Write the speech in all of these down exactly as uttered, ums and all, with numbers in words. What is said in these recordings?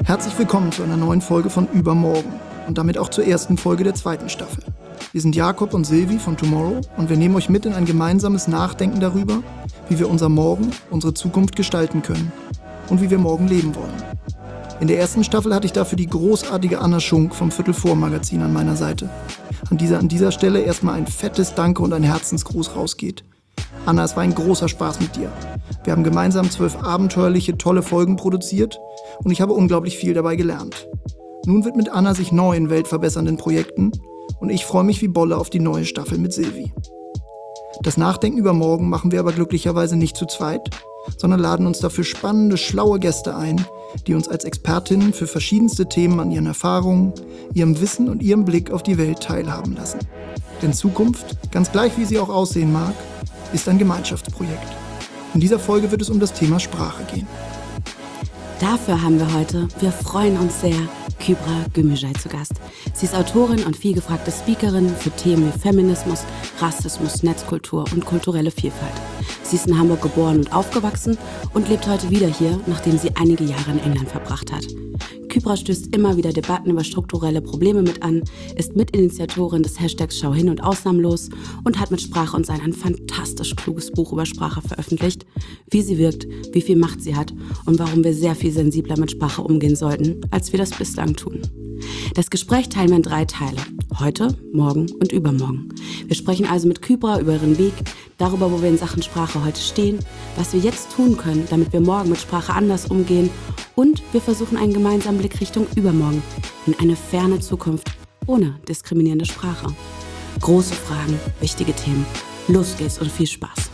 Herzlich willkommen zu einer neuen Folge von Übermorgen und damit auch zur ersten Folge der zweiten Staffel. Wir sind Jakob und Silvi von Tomorrow und wir nehmen euch mit in ein gemeinsames Nachdenken darüber, wie wir unser Morgen, unsere Zukunft gestalten können und wie wir morgen leben wollen. In der ersten Staffel hatte ich dafür die großartige Anna Schunk vom Viertel vor Magazin an meiner Seite. An dieser, an dieser Stelle erstmal ein fettes Danke und ein Herzensgruß rausgeht. Anna, es war ein großer Spaß mit dir. Wir haben gemeinsam zwölf abenteuerliche, tolle Folgen produziert und ich habe unglaublich viel dabei gelernt. Nun widmet Anna sich neuen, weltverbessernden Projekten und ich freue mich wie Bolle auf die neue Staffel mit Silvi. Das Nachdenken über morgen machen wir aber glücklicherweise nicht zu zweit, sondern laden uns dafür spannende, schlaue Gäste ein, die uns als Expertinnen für verschiedenste Themen an ihren Erfahrungen, ihrem Wissen und ihrem Blick auf die Welt teilhaben lassen. Denn Zukunft, ganz gleich wie sie auch aussehen mag, ist ein Gemeinschaftsprojekt. In dieser Folge wird es um das Thema Sprache gehen. Dafür haben wir heute, wir freuen uns sehr, Kübra Gümüşay zu Gast. Sie ist Autorin und vielgefragte Speakerin für Themen wie Feminismus, Rassismus, Netzkultur und kulturelle Vielfalt. Sie ist in Hamburg geboren und aufgewachsen und lebt heute wieder hier, nachdem sie einige Jahre in England verbracht hat. Kübra stößt immer wieder Debatten über strukturelle Probleme mit an, ist Mitinitiatorin des Hashtags Schau hin und Ausnahmlos und hat mit Sprache und Sein ein fantastisch kluges Buch über Sprache veröffentlicht, wie sie wirkt, wie viel Macht sie hat und warum wir sehr viel sensibler mit Sprache umgehen sollten, als wir das bislang tun. Das Gespräch teilen wir in drei Teile. Heute, morgen und übermorgen. Wir sprechen also mit Kübra über ihren Weg, darüber, wo wir in Sachen Sprache heute stehen, was wir jetzt tun können, damit wir morgen mit Sprache anders umgehen und wir versuchen einen gemeinsamen Blick Richtung übermorgen, in eine ferne Zukunft ohne diskriminierende Sprache. Große Fragen, wichtige Themen. Los geht's und viel Spaß.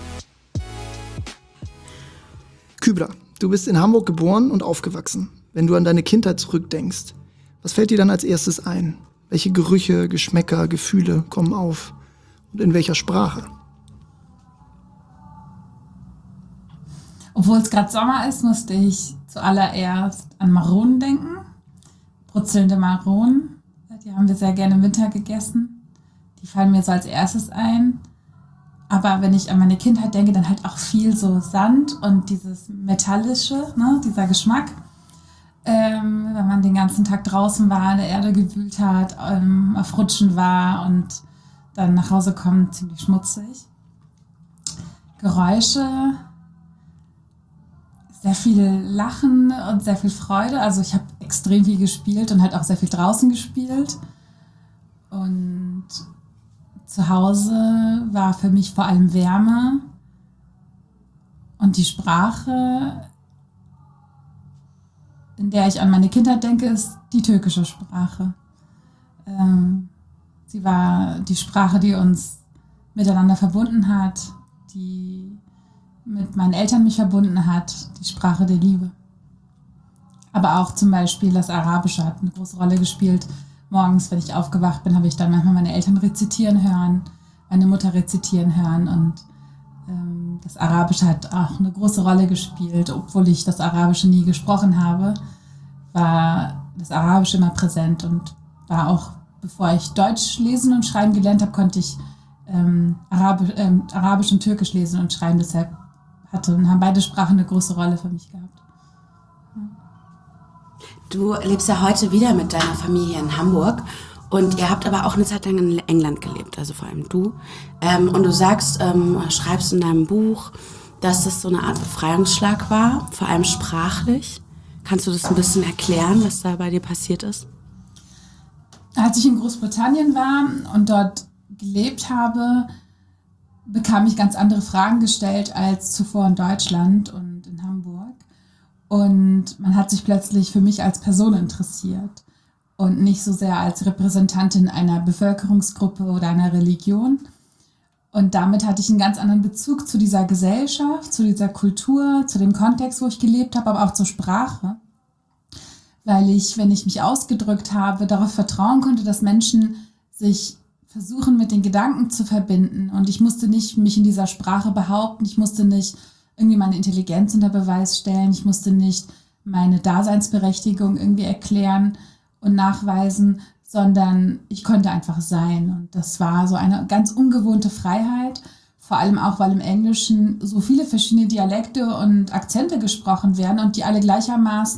Kübra, du bist in Hamburg geboren und aufgewachsen. Wenn du an deine Kindheit zurückdenkst, was fällt dir dann als erstes ein? Welche Gerüche, Geschmäcker, Gefühle kommen auf? Und in welcher Sprache? Obwohl es gerade Sommer ist, musste ich zuallererst an Maronen denken. Brutzelnde Maronen. Die haben wir sehr gerne im Winter gegessen. Die fallen mir so als erstes ein. Aber wenn ich an meine Kindheit denke, dann halt auch viel so Sand und dieses Metallische, ne, dieser Geschmack. Ähm, wenn man den ganzen Tag draußen war, in der Erde gewühlt hat, ähm, auf Rutschen war und dann nach Hause kommt, ziemlich schmutzig. Geräusche, sehr viel Lachen und sehr viel Freude. Also ich habe extrem viel gespielt und halt auch sehr viel draußen gespielt. Und zu Hause war für mich vor allem Wärme und die Sprache, in der ich an meine Kindheit denke, ist die türkische Sprache. Ähm, sie war die Sprache, die uns miteinander verbunden hat, die mit meinen Eltern mich verbunden hat, die Sprache der Liebe. Aber auch zum Beispiel das Arabische hat eine große Rolle gespielt. Morgens, wenn ich aufgewacht bin, habe ich dann manchmal meine Eltern rezitieren hören, meine Mutter rezitieren hören und ähm, das Arabische hat auch eine große Rolle gespielt. Obwohl ich das Arabische nie gesprochen habe, war das Arabische immer präsent und war auch, bevor ich Deutsch lesen und schreiben gelernt habe, konnte ich ähm, Arabisch, ähm, Arabisch und Türkisch lesen und schreiben. Deshalb hatte, haben beide Sprachen eine große Rolle für mich gehabt. Ja. Du lebst ja heute wieder mit deiner Familie in Hamburg und ihr habt aber auch eine Zeit lang in England gelebt, also vor allem du. Ähm, und du sagst, ähm, schreibst in deinem Buch, dass das so eine Art Befreiungsschlag war, vor allem sprachlich. Kannst du das ein bisschen erklären, was da bei dir passiert ist? Als ich in Großbritannien war und dort gelebt habe, bekam ich ganz andere Fragen gestellt als zuvor in Deutschland und in Hamburg. Und man hat sich plötzlich für mich als Person interessiert und nicht so sehr als Repräsentantin einer Bevölkerungsgruppe oder einer Religion. Und damit hatte ich einen ganz anderen Bezug zu dieser Gesellschaft, zu dieser Kultur, zu dem Kontext, wo ich gelebt habe, aber auch zur Sprache. Weil ich, wenn ich mich ausgedrückt habe, darauf vertrauen konnte, dass Menschen sich versuchen, mit den Gedanken zu verbinden. Und ich musste nicht mich in dieser Sprache behaupten, ich musste nicht irgendwie meine Intelligenz unter Beweis stellen, ich musste nicht meine Daseinsberechtigung irgendwie erklären und nachweisen, sondern ich konnte einfach sein. Und das war so eine ganz ungewohnte Freiheit, vor allem auch, weil im Englischen so viele verschiedene Dialekte und Akzente gesprochen werden und die alle gleichermaßen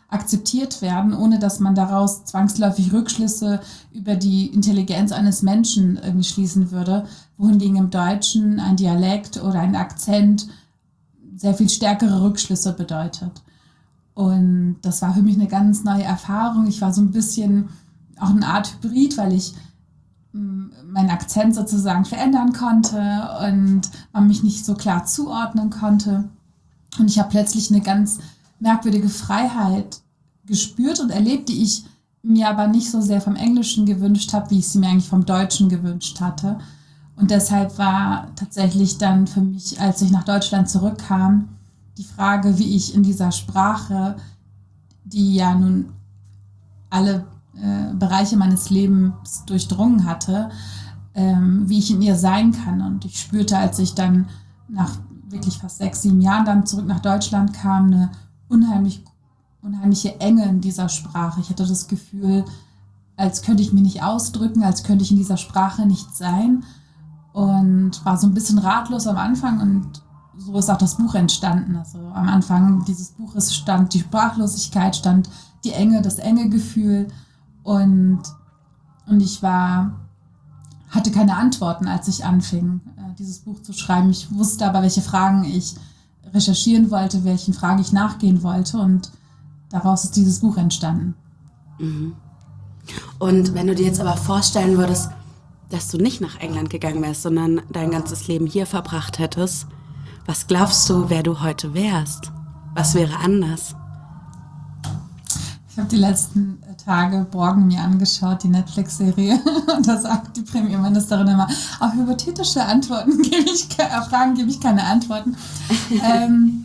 akzeptiert werden, ohne dass man daraus zwangsläufig Rückschlüsse über die Intelligenz eines Menschen irgendwie schließen würde, wohingegen im Deutschen ein Dialekt oder ein Akzent sehr viel stärkere Rückschlüsse bedeutet. Und das war für mich eine ganz neue Erfahrung. Ich war so ein bisschen auch eine Art Hybrid, weil ich meinen Akzent sozusagen verändern konnte und man mich nicht so klar zuordnen konnte. Und ich habe plötzlich eine ganz merkwürdige Freiheit gespürt und erlebt, die ich mir aber nicht so sehr vom Englischen gewünscht habe, wie ich sie mir eigentlich vom Deutschen gewünscht hatte. Und deshalb war tatsächlich dann für mich, als ich nach Deutschland zurückkam, die Frage, wie ich in dieser Sprache, die ja nun alle äh, Bereiche meines Lebens durchdrungen hatte, ähm, wie ich in ihr sein kann. Und ich spürte, als ich dann nach wirklich fast sechs, sieben Jahren dann zurück nach Deutschland kam, eine unheimlich, unheimliche Enge in dieser Sprache. Ich hatte das Gefühl, als könnte ich mich nicht ausdrücken, als könnte ich in dieser Sprache nicht sein und war so ein bisschen ratlos am Anfang und so ist auch das Buch entstanden. Also am Anfang dieses Buches stand die Sprachlosigkeit, stand die Enge, das enge Gefühl und, und ich war, hatte keine Antworten, als ich anfing, dieses Buch zu schreiben. Ich wusste aber, welche Fragen ich recherchieren wollte, welchen Fragen ich nachgehen wollte und daraus ist dieses Buch entstanden. Mhm. Und wenn du dir jetzt aber vorstellen würdest, dass du nicht nach England gegangen wärst, sondern dein ganzes Leben hier verbracht hättest, was glaubst du, wer du heute wärst? Was wäre anders? Ich habe die letzten Tage Borgen mir angeschaut, die Netflix-Serie, und da sagt die Premierministerin immer, auf hypothetische Antworten gebe ich, äh, Fragen gebe ich keine Antworten. ähm,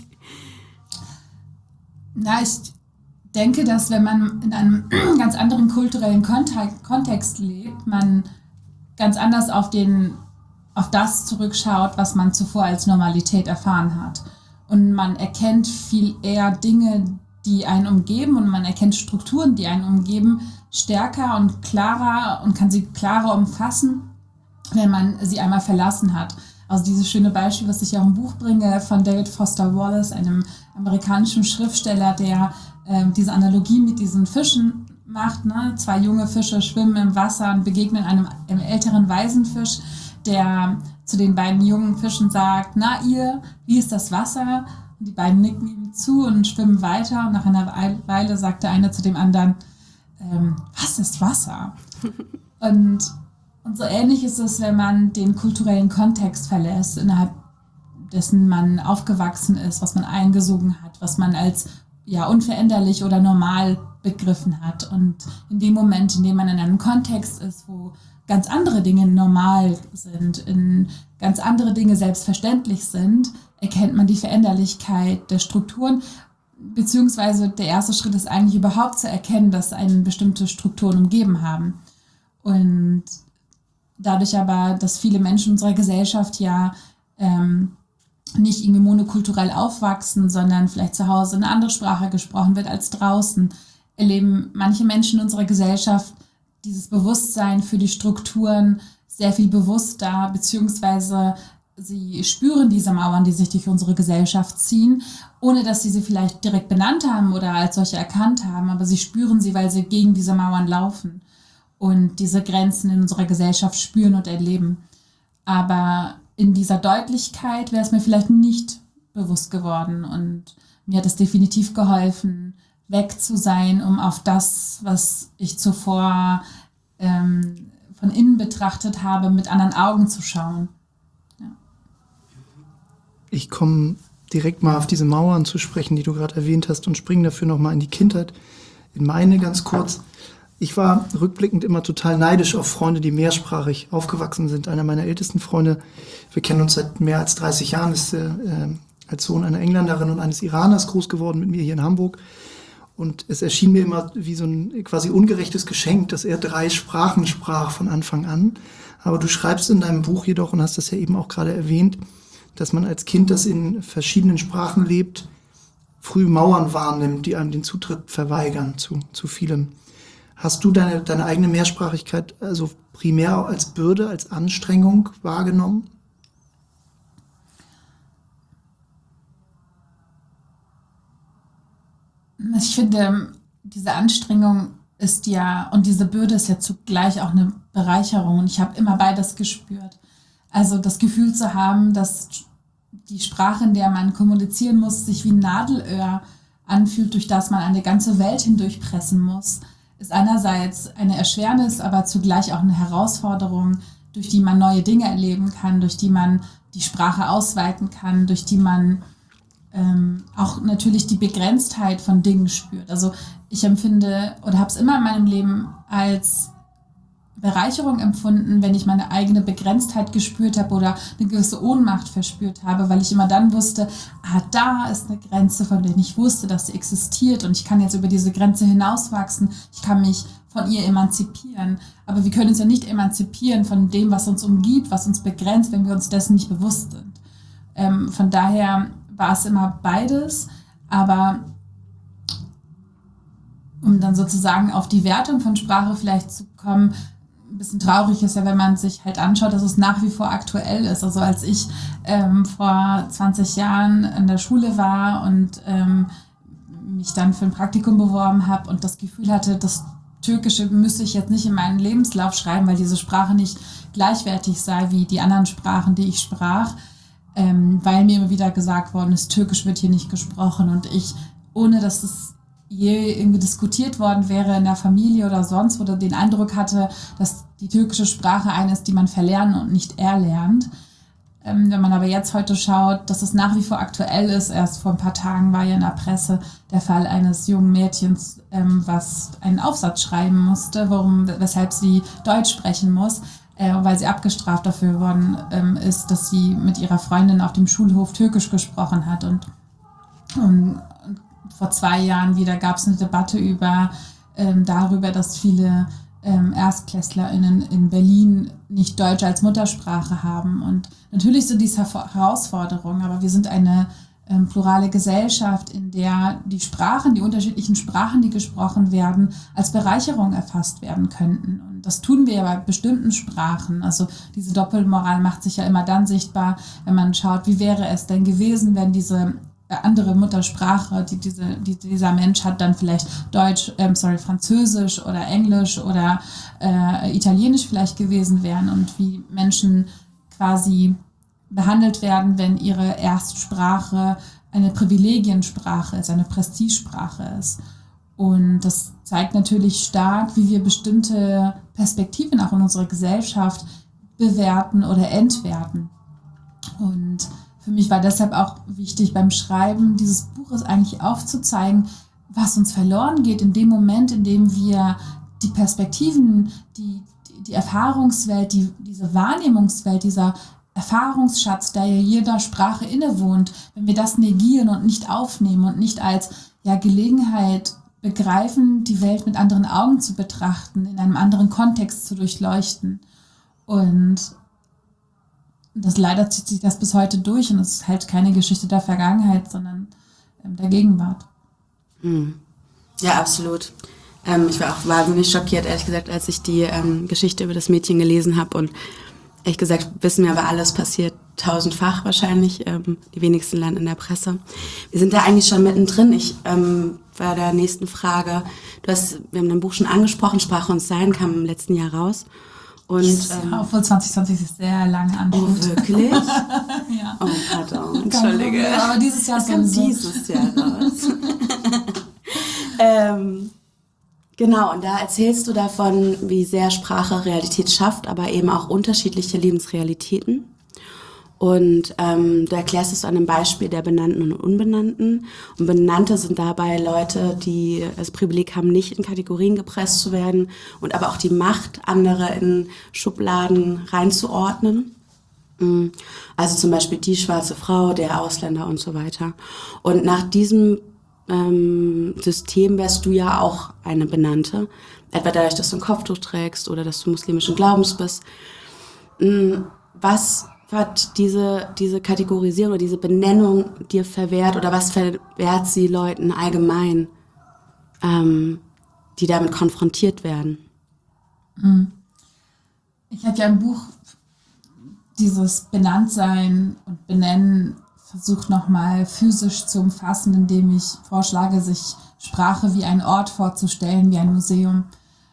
na, ich denke, dass wenn man in einem ganz anderen kulturellen Kontext lebt, man ganz anders auf den, auf das zurückschaut, was man zuvor als Normalität erfahren hat. Und man erkennt viel eher Dinge, die einen umgeben und man erkennt Strukturen, die einen umgeben, stärker und klarer und kann sie klarer umfassen, wenn man sie einmal verlassen hat. Also dieses schöne Beispiel, was ich auch im Buch bringe, von David Foster Wallace, einem amerikanischen Schriftsteller, der äh, diese Analogie mit diesen Fischen macht. Ne? Zwei junge Fische schwimmen im Wasser und begegnen einem, einem älteren Waisenfisch, der zu den beiden jungen Fischen sagt, na ihr, wie ist das Wasser? Und die beiden nicken ihm zu und schwimmen weiter. Und nach einer Weile sagt der eine zu dem anderen, ähm, was ist Wasser? und, und so ähnlich ist es, wenn man den kulturellen Kontext verlässt, innerhalb dessen man aufgewachsen ist, was man eingesogen hat, was man als ja, unveränderlich oder normal begriffen hat. Und in dem Moment, in dem man in einem Kontext ist, wo ganz andere Dinge normal sind, in ganz andere Dinge selbstverständlich sind, erkennt man die Veränderlichkeit der Strukturen, beziehungsweise der erste Schritt ist eigentlich überhaupt zu erkennen, dass einen bestimmte Strukturen umgeben haben. Und dadurch aber, dass viele Menschen unserer Gesellschaft ja ähm, nicht irgendwie monokulturell aufwachsen, sondern vielleicht zu Hause eine andere Sprache gesprochen wird als draußen, erleben manche Menschen in unserer Gesellschaft dieses Bewusstsein für die Strukturen sehr viel bewusster, beziehungsweise sie spüren diese Mauern, die sich durch unsere Gesellschaft ziehen, ohne dass sie sie vielleicht direkt benannt haben oder als solche erkannt haben, aber sie spüren sie, weil sie gegen diese Mauern laufen und diese Grenzen in unserer Gesellschaft spüren und erleben. Aber in dieser Deutlichkeit wäre es mir vielleicht nicht bewusst geworden und mir hat es definitiv geholfen, weg zu sein, um auf das, was ich zuvor ähm, von innen betrachtet habe, mit anderen Augen zu schauen. Ja. Ich komme direkt mal auf diese Mauern zu sprechen, die du gerade erwähnt hast, und springe dafür nochmal in die Kindheit, in meine ganz kurz. Ich war rückblickend immer total neidisch auf Freunde, die mehrsprachig aufgewachsen sind. Einer meiner ältesten Freunde, wir kennen uns seit mehr als dreißig Jahren, ist äh, als Sohn einer Engländerin und eines Iraners groß geworden mit mir hier in Hamburg. Und es erschien mir immer wie so ein quasi ungerechtes Geschenk, dass er drei Sprachen sprach von Anfang an. Aber du schreibst in deinem Buch jedoch, und hast das ja eben auch gerade erwähnt, dass man als Kind, das in verschiedenen Sprachen lebt, früh Mauern wahrnimmt, die einem den Zutritt verweigern zu, zu vielem. Hast du deine, deine eigene Mehrsprachigkeit also primär als Bürde, als Anstrengung wahrgenommen? Ich finde, diese Anstrengung ist ja, und diese Bürde ist ja zugleich auch eine Bereicherung. Und ich habe immer beides gespürt. Also das Gefühl zu haben, dass die Sprache, in der man kommunizieren muss, sich wie ein Nadelöhr anfühlt, durch das man eine ganze Welt hindurchpressen muss, ist einerseits eine Erschwernis, aber zugleich auch eine Herausforderung, durch die man neue Dinge erleben kann, durch die man die Sprache ausweiten kann, durch die man ähm, auch natürlich die Begrenztheit von Dingen spürt. Also ich empfinde oder habe es immer in meinem Leben als Bereicherung empfunden, wenn ich meine eigene Begrenztheit gespürt habe oder eine gewisse Ohnmacht verspürt habe, weil ich immer dann wusste, ah, da ist eine Grenze, von der ich wusste, dass sie existiert und ich kann jetzt über diese Grenze hinauswachsen, ich kann mich von ihr emanzipieren. Aber wir können uns ja nicht emanzipieren von dem, was uns umgibt, was uns begrenzt, wenn wir uns dessen nicht bewusst sind. Ähm, von daher war es immer beides, aber um dann sozusagen auf die Wertung von Sprache vielleicht zu kommen, ein bisschen traurig ist ja, wenn man sich halt anschaut, dass es nach wie vor aktuell ist. Also als ich ähm, vor zwanzig Jahren in der Schule war und ähm, mich dann für ein Praktikum beworben habe und das Gefühl hatte, das Türkische müsste ich jetzt nicht in meinen Lebenslauf schreiben, weil diese Sprache nicht gleichwertig sei wie die anderen Sprachen, die ich sprach, ähm, weil mir immer wieder gesagt worden ist, Türkisch wird hier nicht gesprochen und ich, ohne dass es je irgendwie diskutiert worden wäre in der Familie oder sonst, wo den Eindruck hatte, dass die türkische Sprache eine ist, die man verlernen und nicht erlernt. Ähm, wenn man aber jetzt heute schaut, dass es nach wie vor aktuell ist, erst vor ein paar Tagen war ja in der Presse der Fall eines jungen Mädchens, ähm, was einen Aufsatz schreiben musste, warum, weshalb sie Deutsch sprechen muss, äh, weil sie abgestraft dafür worden ähm, ist, dass sie mit ihrer Freundin auf dem Schulhof Türkisch gesprochen hat. Und, und vor zwei Jahren wieder gab es eine Debatte über ähm, darüber, dass viele ähm, ErstklässlerInnen in Berlin nicht Deutsch als Muttersprache haben. Und natürlich sind dies Herausforderungen, aber wir sind eine ähm, plurale Gesellschaft, in der die Sprachen, die unterschiedlichen Sprachen, die gesprochen werden, als Bereicherung erfasst werden könnten. Und das tun wir ja bei bestimmten Sprachen. Also diese Doppelmoral macht sich ja immer dann sichtbar, wenn man schaut, wie wäre es denn gewesen, wenn diese andere Muttersprache, die, diese, die dieser Mensch hat, dann vielleicht Deutsch, ähm, sorry, Französisch oder Englisch oder äh, Italienisch vielleicht gewesen wären und wie Menschen quasi behandelt werden, wenn ihre Erstsprache eine Privilegiensprache ist, eine Prestigesprache ist. Und das zeigt natürlich stark, wie wir bestimmte Perspektiven auch in unserer Gesellschaft bewerten oder entwerten. Und für mich war deshalb auch wichtig beim Schreiben dieses Buches eigentlich aufzuzeigen, was uns verloren geht in dem Moment, in dem wir die Perspektiven, die, die, die Erfahrungswelt, die, diese Wahrnehmungswelt, dieser Erfahrungsschatz, der ja jeder Sprache innewohnt, wenn wir das negieren und nicht aufnehmen und nicht als ja, Gelegenheit begreifen, die Welt mit anderen Augen zu betrachten, in einem anderen Kontext zu durchleuchten. Und das leider zieht sich das bis heute durch und es ist halt keine Geschichte der Vergangenheit, sondern ähm, der Gegenwart. Hm. Ja, absolut. Ähm, ich war auch wahnsinnig schockiert, ehrlich gesagt, als ich die ähm, Geschichte über das Mädchen gelesen habe und ehrlich gesagt wissen wir aber, alles passiert tausendfach wahrscheinlich. Ähm, die wenigsten landen in der Presse. Wir sind da eigentlich schon mittendrin. Ich ähm, bei der nächsten Frage. Du hast, wir haben dein Buch schon angesprochen, Sprache und Sein kam im letzten Jahr raus. Und, ähm, obwohl zwanzig zwanzig ist sehr lange anfühlt. Oh, wirklich? Ja. Oh, pardon, entschuldige. Aber dieses Jahr es kommt sowieso. dieses Jahr raus. ähm, genau, und da erzählst du davon, wie sehr Sprache Realität schafft, aber eben auch unterschiedliche Lebensrealitäten. Und ähm, du erklärst es an einem Beispiel der Benannten und Unbenannten. Und Benannte sind dabei Leute, die das Privileg haben, nicht in Kategorien gepresst zu werden und aber auch die Macht, andere in Schubladen reinzuordnen. Also zum Beispiel die schwarze Frau, der Ausländer und so weiter. Und nach diesem ähm, System wärst du ja auch eine Benannte. Etwa dadurch, dass du ein Kopftuch trägst oder dass du muslimischen Glaubens bist. Was hat diese, diese Kategorisierung oder diese Benennung dir verwehrt oder was verwehrt sie Leuten allgemein, ähm, die damit konfrontiert werden? Ich habe ja im Buch dieses Benanntsein und Benennen versucht nochmal physisch zu umfassen, indem ich vorschlage, sich Sprache wie einen Ort vorzustellen, wie ein Museum.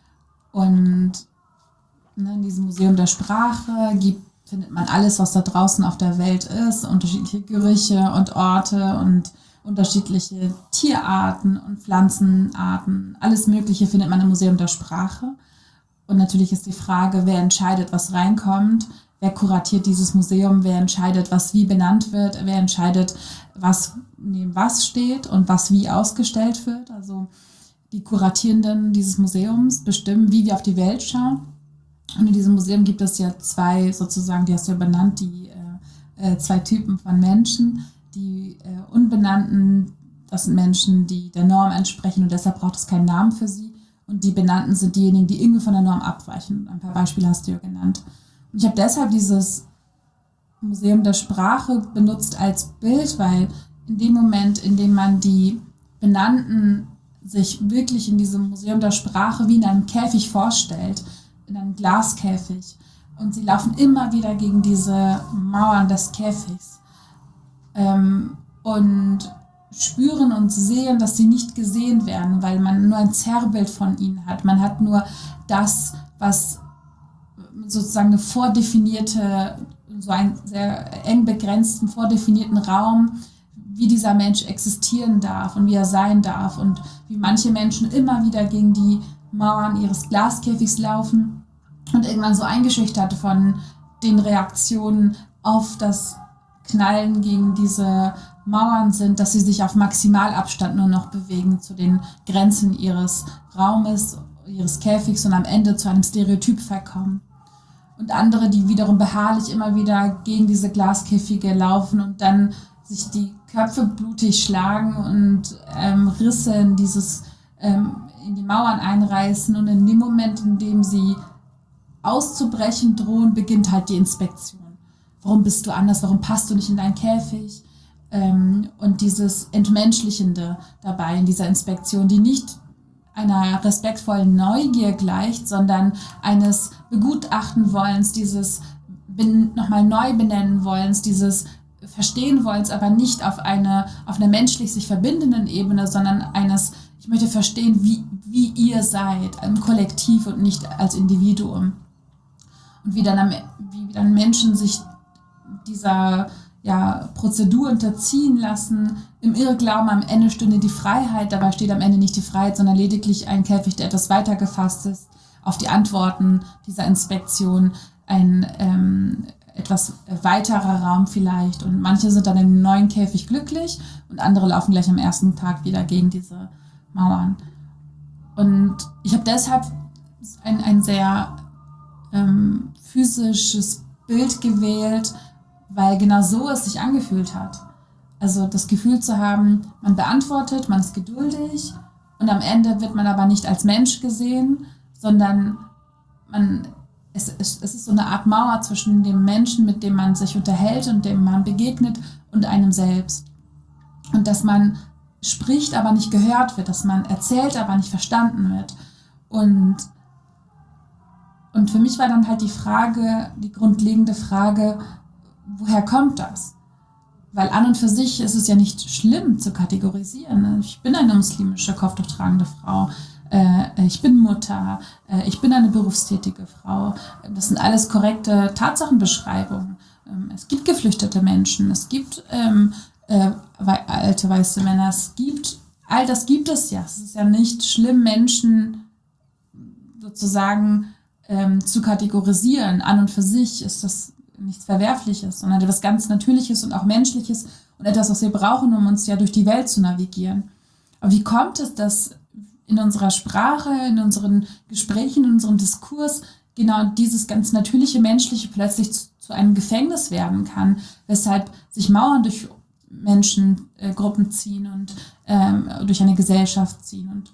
Und ne, in diesem Museum der Sprache gibt, findet man alles, was da draußen auf der Welt ist, unterschiedliche Gerüche und Orte und unterschiedliche Tierarten und Pflanzenarten. Alles Mögliche findet man im Museum der Sprache. Und natürlich ist die Frage, wer entscheidet, was reinkommt, wer kuratiert dieses Museum, wer entscheidet, was wie benannt wird, wer entscheidet, was neben was steht und was wie ausgestellt wird. Also die Kuratierenden dieses Museums bestimmen, wie wir auf die Welt schauen. Und in diesem Museum gibt es ja zwei, sozusagen, die hast du ja benannt, die äh, zwei Typen von Menschen. Die äh, Unbenannten, das sind Menschen, die der Norm entsprechen und deshalb braucht es keinen Namen für sie. Und die Benannten sind diejenigen, die irgendwie von der Norm abweichen. Ein paar Beispiele hast du ja genannt. Und ich habe deshalb dieses Museum der Sprache benutzt als Bild, weil in dem Moment, in dem man die Benannten sich wirklich in diesem Museum der Sprache wie in einem Käfig vorstellt, in einem Glaskäfig, und sie laufen immer wieder gegen diese Mauern des Käfigs ähm, und spüren und sehen, dass sie nicht gesehen werden, weil man nur ein Zerrbild von ihnen hat. Man hat nur das, was sozusagen eine vordefinierte, so einen sehr eng begrenzten, vordefinierten Raum, wie dieser Mensch existieren darf und wie er sein darf und wie manche Menschen immer wieder gegen die Mauern ihres Glaskäfigs laufen und irgendwann so eingeschüchtert von den Reaktionen auf das Knallen gegen diese Mauern sind, dass sie sich auf Maximalabstand nur noch bewegen zu den Grenzen ihres Raumes, ihres Käfigs und am Ende zu einem Stereotyp verkommen. Und andere, die wiederum beharrlich immer wieder gegen diese Glaskäfige laufen und dann sich die Köpfe blutig schlagen und ähm, Risse in, dieses, ähm, in die Mauern einreißen. Und in dem Moment, in dem sie auszubrechen drohen, beginnt halt die Inspektion. Warum bist du anders? Warum passt du nicht in deinen Käfig? Ähm, und dieses Entmenschlichende dabei in dieser Inspektion, die nicht einer respektvollen Neugier gleicht, sondern eines Begutachten wollens, dieses ben- nochmal neu benennen wollens, dieses Verstehen wollens, aber nicht auf eine auf einer menschlich sich verbindenden Ebene, sondern eines, ich möchte verstehen, wie, wie ihr seid, im Kollektiv und nicht als Individuum. Und wie dann, wie dann Menschen sich dieser ja, Prozedur unterziehen lassen, im Irrglauben, am Ende stünde die Freiheit, dabei steht am Ende nicht die Freiheit, sondern lediglich ein Käfig, der etwas weiter gefasst ist, auf die Antworten dieser Inspektion, ein ähm, etwas weiterer Raum vielleicht. Und manche sind dann im neuen Käfig glücklich und andere laufen gleich am ersten Tag wieder gegen diese Mauern. Und ich habe deshalb ein, ein sehr ähm, physisches Bild gewählt, weil genau so es sich angefühlt hat. Also das Gefühl zu haben, man beantwortet, man ist geduldig und am Ende wird man aber nicht als Mensch gesehen, sondern man, es, es, es ist so eine Art Mauer zwischen dem Menschen, mit dem man sich unterhält und dem man begegnet, und einem selbst. Und dass man spricht, aber nicht gehört wird, dass man erzählt, aber nicht verstanden wird. Und, und für mich war dann halt die Frage, die grundlegende Frage, woher kommt das? Weil an und für sich ist es ja nicht schlimm zu kategorisieren. Ich bin eine muslimische, kopftuchtragende Frau. Ich bin Mutter. Ich bin eine berufstätige Frau. Das sind alles korrekte Tatsachenbeschreibungen. Es gibt geflüchtete Menschen. Es gibt ähm, äh, alte weiße Männer. Es gibt, all das gibt es ja. Es ist ja nicht schlimm, Menschen sozusagen ähm, zu kategorisieren. An und für sich ist das nichts Verwerfliches, sondern etwas ganz Natürliches und auch Menschliches und etwas, was wir brauchen, um uns ja durch die Welt zu navigieren. Aber wie kommt es, dass in unserer Sprache, in unseren Gesprächen, in unserem Diskurs genau dieses ganz natürliche Menschliche plötzlich zu, zu einem Gefängnis werden kann, weshalb sich Mauern durch Menschengruppen äh, ziehen und ähm, durch eine Gesellschaft ziehen. Und,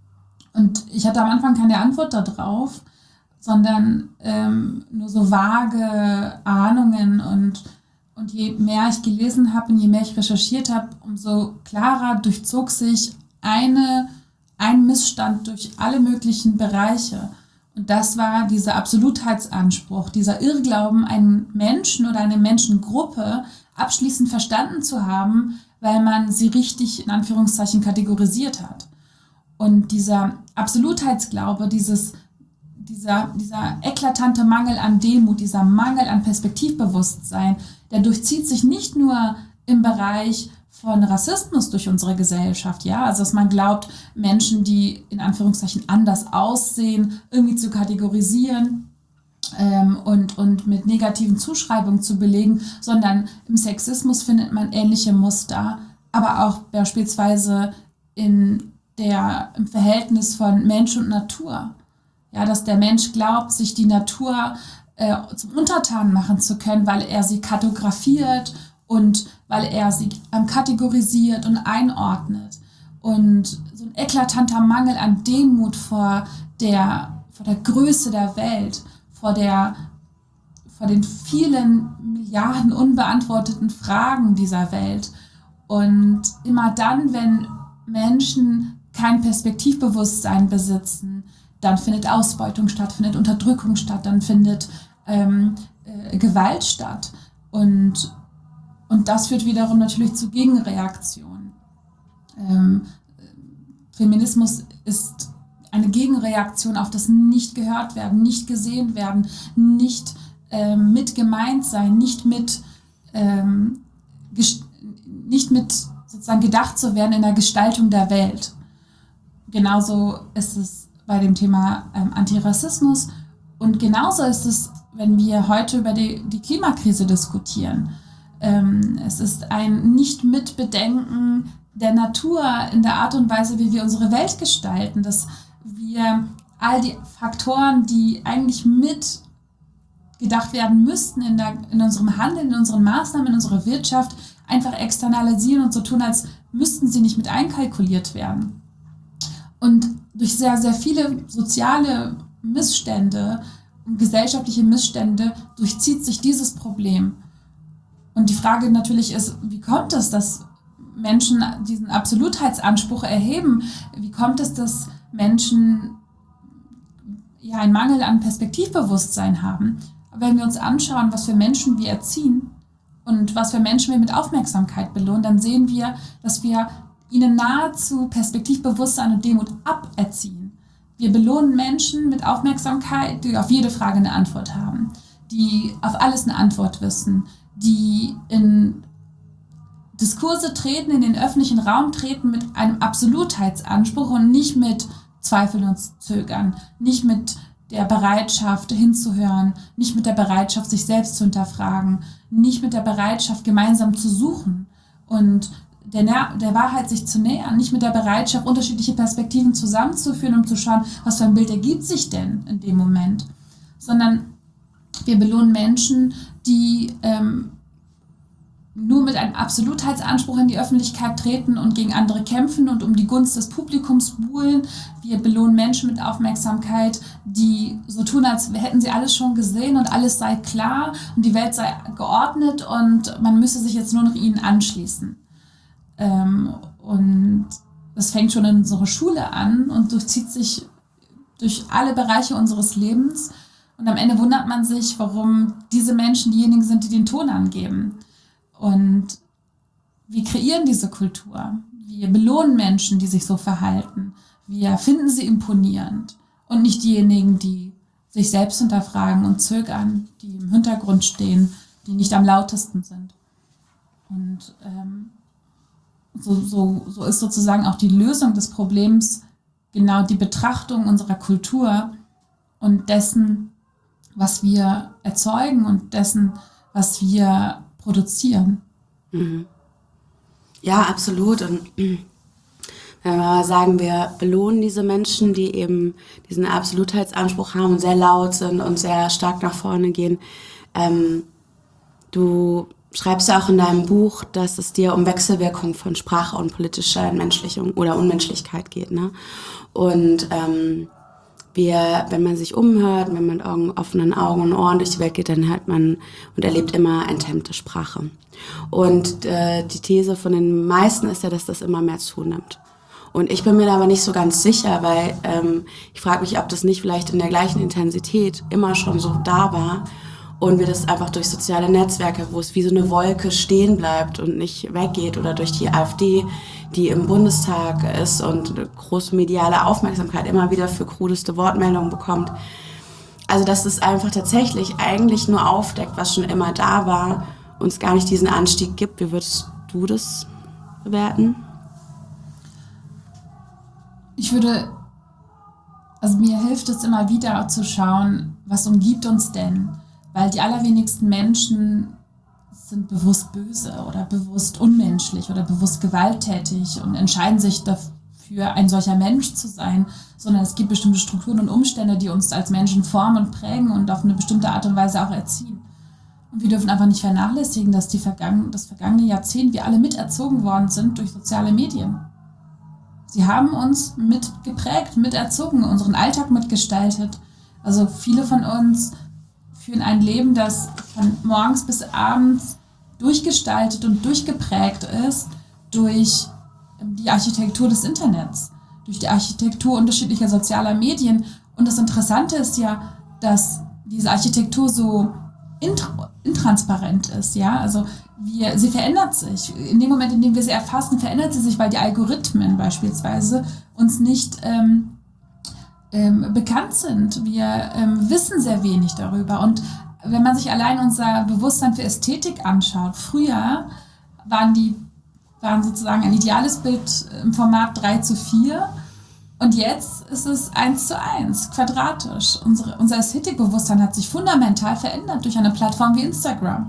und ich hatte am Anfang keine Antwort darauf, sondern ähm, nur so vage Ahnungen. Und, und je mehr ich gelesen habe und je mehr ich recherchiert habe, umso klarer durchzog sich eine, ein Missstand durch alle möglichen Bereiche. Und das war dieser Absolutheitsanspruch, dieser Irrglauben, einen Menschen oder eine Menschengruppe abschließend verstanden zu haben, weil man sie richtig in Anführungszeichen kategorisiert hat. Und dieser Absolutheitsglaube, dieses, dieser, dieser eklatante Mangel an Demut, dieser Mangel an Perspektivbewusstsein, der durchzieht sich nicht nur im Bereich von Rassismus durch unsere Gesellschaft, ja, also dass man glaubt, Menschen, die in Anführungszeichen anders aussehen, irgendwie zu kategorisieren ähm, und, und mit negativen Zuschreibungen zu belegen, sondern im Sexismus findet man ähnliche Muster, aber auch beispielsweise in der, im Verhältnis von Mensch und Natur, ja, dass der Mensch glaubt, sich die Natur äh, zum Untertan machen zu können, weil er sie kartografiert und weil er sie ähm, kategorisiert und einordnet. Und so ein eklatanter Mangel an Demut vor der, vor der Größe der Welt, vor, der, vor den vielen Milliarden unbeantworteten Fragen dieser Welt. Und immer dann, wenn Menschen kein Perspektivbewusstsein besitzen, dann findet Ausbeutung statt, findet Unterdrückung statt, dann findet ähm, äh, Gewalt statt. Und Und das führt wiederum natürlich zu Gegenreaktionen. Ähm, Feminismus ist eine Gegenreaktion auf das nicht gehört werden, nicht gesehen werden, nicht ähm, mit gemeint sein, nicht mit, ähm, gest- nicht mit sozusagen gedacht zu werden in der Gestaltung der Welt. Genauso ist es bei dem Thema ähm, Antirassismus und genauso ist es, wenn wir heute über die, die Klimakrise diskutieren. Ähm, es ist ein Nicht-Mitbedenken der Natur in der Art und Weise, wie wir unsere Welt gestalten, dass wir all die Faktoren, die eigentlich mit gedacht werden müssten in, der, in unserem Handeln, in unseren Maßnahmen, in unserer Wirtschaft, einfach externalisieren und so tun, als müssten sie nicht mit einkalkuliert werden. Und durch sehr, sehr viele soziale Missstände, gesellschaftliche Missstände durchzieht sich dieses Problem. Und die Frage natürlich ist, wie kommt es, dass Menschen diesen Absolutheitsanspruch erheben? Wie kommt es, dass Menschen ja einen Mangel an Perspektivbewusstsein haben? Aber wenn wir uns anschauen, was für Menschen wir erziehen und was für Menschen wir mit Aufmerksamkeit belohnen, dann sehen wir, dass wir ihnen nahezu Perspektivbewusstsein und Demut aberziehen. Wir belohnen Menschen mit Aufmerksamkeit, die auf jede Frage eine Antwort haben, die auf alles eine Antwort wissen, die in Diskurse treten, in den öffentlichen Raum treten mit einem Absolutheitsanspruch und nicht mit Zweifeln und Zögern, nicht mit der Bereitschaft hinzuhören, nicht mit der Bereitschaft, sich selbst zu hinterfragen, nicht mit der Bereitschaft, gemeinsam zu suchen und der, der Wahrheit sich zu nähern, nicht mit der Bereitschaft, unterschiedliche Perspektiven zusammenzuführen, um zu schauen, was für ein Bild ergibt sich denn in dem Moment, sondern wir belohnen Menschen, die ähm, nur mit einem Absolutheitsanspruch in die Öffentlichkeit treten und gegen andere kämpfen und um die Gunst des Publikums buhlen. Wir belohnen Menschen mit Aufmerksamkeit, die so tun, als hätten sie alles schon gesehen und alles sei klar und die Welt sei geordnet und man müsse sich jetzt nur noch ihnen anschließen. Ähm, und das fängt schon in unserer Schule an und durchzieht sich durch alle Bereiche unseres Lebens. Und am Ende wundert man sich, warum diese Menschen diejenigen sind, die den Ton angeben. Und wir kreieren diese Kultur. Wir belohnen Menschen, die sich so verhalten. Wir finden sie imponierend. Und nicht diejenigen, die sich selbst hinterfragen und zögern, die im Hintergrund stehen, die nicht am lautesten sind. Und ähm, so, so, so ist sozusagen auch die Lösung des Problems genau die Betrachtung unserer Kultur und dessen, was wir erzeugen und dessen, was wir produzieren. Mhm. Ja, absolut. Und wenn wir mal sagen, wir belohnen diese Menschen, die eben diesen Absolutheitsanspruch haben und sehr laut sind und sehr stark nach vorne gehen. Ähm, du schreibst ja auch in deinem Buch, dass es dir um Wechselwirkung von Sprache und politischer Entmenschlichung oder Unmenschlichkeit geht, ne? Und ähm, wir, wenn man sich umhört, wenn man mit Augen, offenen Augen und Ohren durch die Welt geht, dann hört man und erlebt immer enthemmte Sprache. Und äh, die These von den meisten ist ja, dass das immer mehr zunimmt. Und ich bin mir da aber nicht so ganz sicher, weil ähm, ich frage mich, ob das nicht vielleicht in der gleichen Intensität immer schon so da war Und wir das einfach durch soziale Netzwerke, wo es wie so eine Wolke stehen bleibt und nicht weggeht, oder durch die AfD, die im Bundestag ist und eine große mediale Aufmerksamkeit immer wieder für krudeste Wortmeldungen bekommt. Also dass es einfach tatsächlich eigentlich nur aufdeckt, was schon immer da war und es gar nicht diesen Anstieg gibt. Wie würdest du das bewerten? Ich würde, also mir hilft es immer wieder zu schauen, was umgibt uns denn? Weil die allerwenigsten Menschen sind bewusst böse oder bewusst unmenschlich oder bewusst gewalttätig und entscheiden sich dafür, ein solcher Mensch zu sein, sondern es gibt bestimmte Strukturen und Umstände, die uns als Menschen formen und prägen und auf eine bestimmte Art und Weise auch erziehen. Und wir dürfen einfach nicht vernachlässigen, dass die vergangen, das vergangene Jahrzehnt wir alle miterzogen worden sind durch soziale Medien. Sie haben uns mitgeprägt, miterzogen, unseren Alltag mitgestaltet. Also viele von uns führen ein Leben, das von morgens bis abends durchgestaltet und durchgeprägt ist durch die Architektur des Internets, durch die Architektur unterschiedlicher sozialer Medien. Und das Interessante ist ja, dass diese Architektur so int- intransparent ist. Ja? Also wir, sie verändert sich. In dem Moment, in dem wir sie erfassen, verändert sie sich, weil die Algorithmen beispielsweise uns nicht ähm, ähm, bekannt sind. Wir ähm, wissen sehr wenig darüber. Und wenn man sich allein unser Bewusstsein für Ästhetik anschaut, früher waren die waren sozusagen ein ideales Bild im Format drei zu vier und jetzt ist es eins zu eins, quadratisch. Unsere, unser Ästhetikbewusstsein hat sich fundamental verändert durch eine Plattform wie Instagram.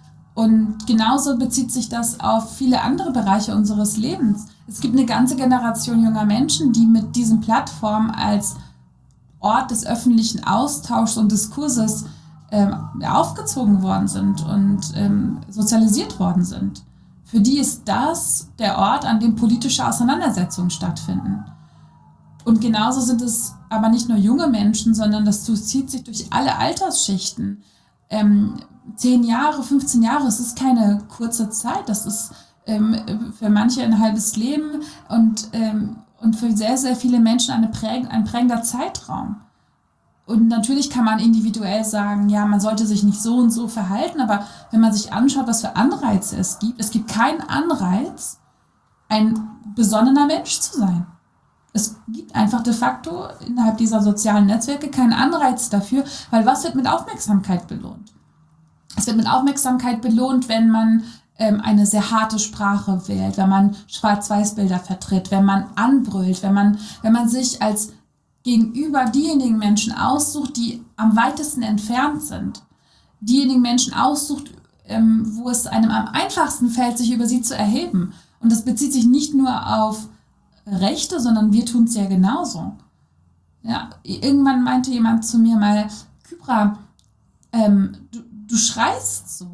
Und genauso bezieht sich das auf viele andere Bereiche unseres Lebens. Es gibt eine ganze Generation junger Menschen, die mit diesen Plattformen als Ort des öffentlichen Austauschs und Diskurses ähm, aufgezogen worden sind und ähm, sozialisiert worden sind. Für die ist das der Ort, an dem politische Auseinandersetzungen stattfinden. Und genauso sind es aber nicht nur junge Menschen, sondern das zieht sich durch alle Altersschichten. Ähm, zehn Jahre, fünfzehn Jahre, es ist keine kurze Zeit, das ist ähm, für manche ein halbes Leben und, ähm, und für sehr, sehr viele Menschen eine präg- ein prägender Zeitraum. Und natürlich kann man individuell sagen, ja, man sollte sich nicht so und so verhalten, aber wenn man sich anschaut, was für Anreize es gibt, es gibt keinen Anreiz, ein besonnener Mensch zu sein. Es gibt einfach de facto innerhalb dieser sozialen Netzwerke keinen Anreiz dafür, weil was wird mit Aufmerksamkeit belohnt? Es wird mit Aufmerksamkeit belohnt, wenn man ähm, eine sehr harte Sprache wählt, wenn man Schwarz-Weiß-Bilder vertritt, wenn man anbrüllt, wenn man, wenn man sich als gegenüber diejenigen Menschen aussucht, die am weitesten entfernt sind. Diejenigen Menschen aussucht, ähm, wo es einem am einfachsten fällt, sich über sie zu erheben. Und das bezieht sich nicht nur auf Rechte, sondern wir tun es ja genauso. Ja, irgendwann meinte jemand zu mir mal, Kybra, ähm, du, du schreist so.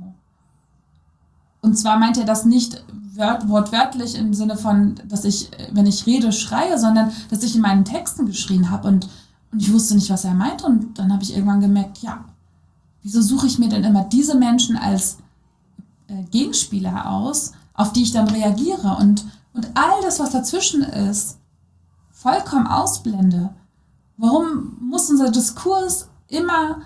Und zwar meint er das nicht wört, wortwörtlich im Sinne von, dass ich, wenn ich rede, schreie, sondern dass ich in meinen Texten geschrien habe. Und, und ich wusste nicht, was er meinte. Und dann habe ich irgendwann gemerkt, ja, wieso suche ich mir denn immer diese Menschen als äh, Gegenspieler aus, auf die ich dann reagiere und, und all das, was dazwischen ist, vollkommen ausblende. Warum muss unser Diskurs immer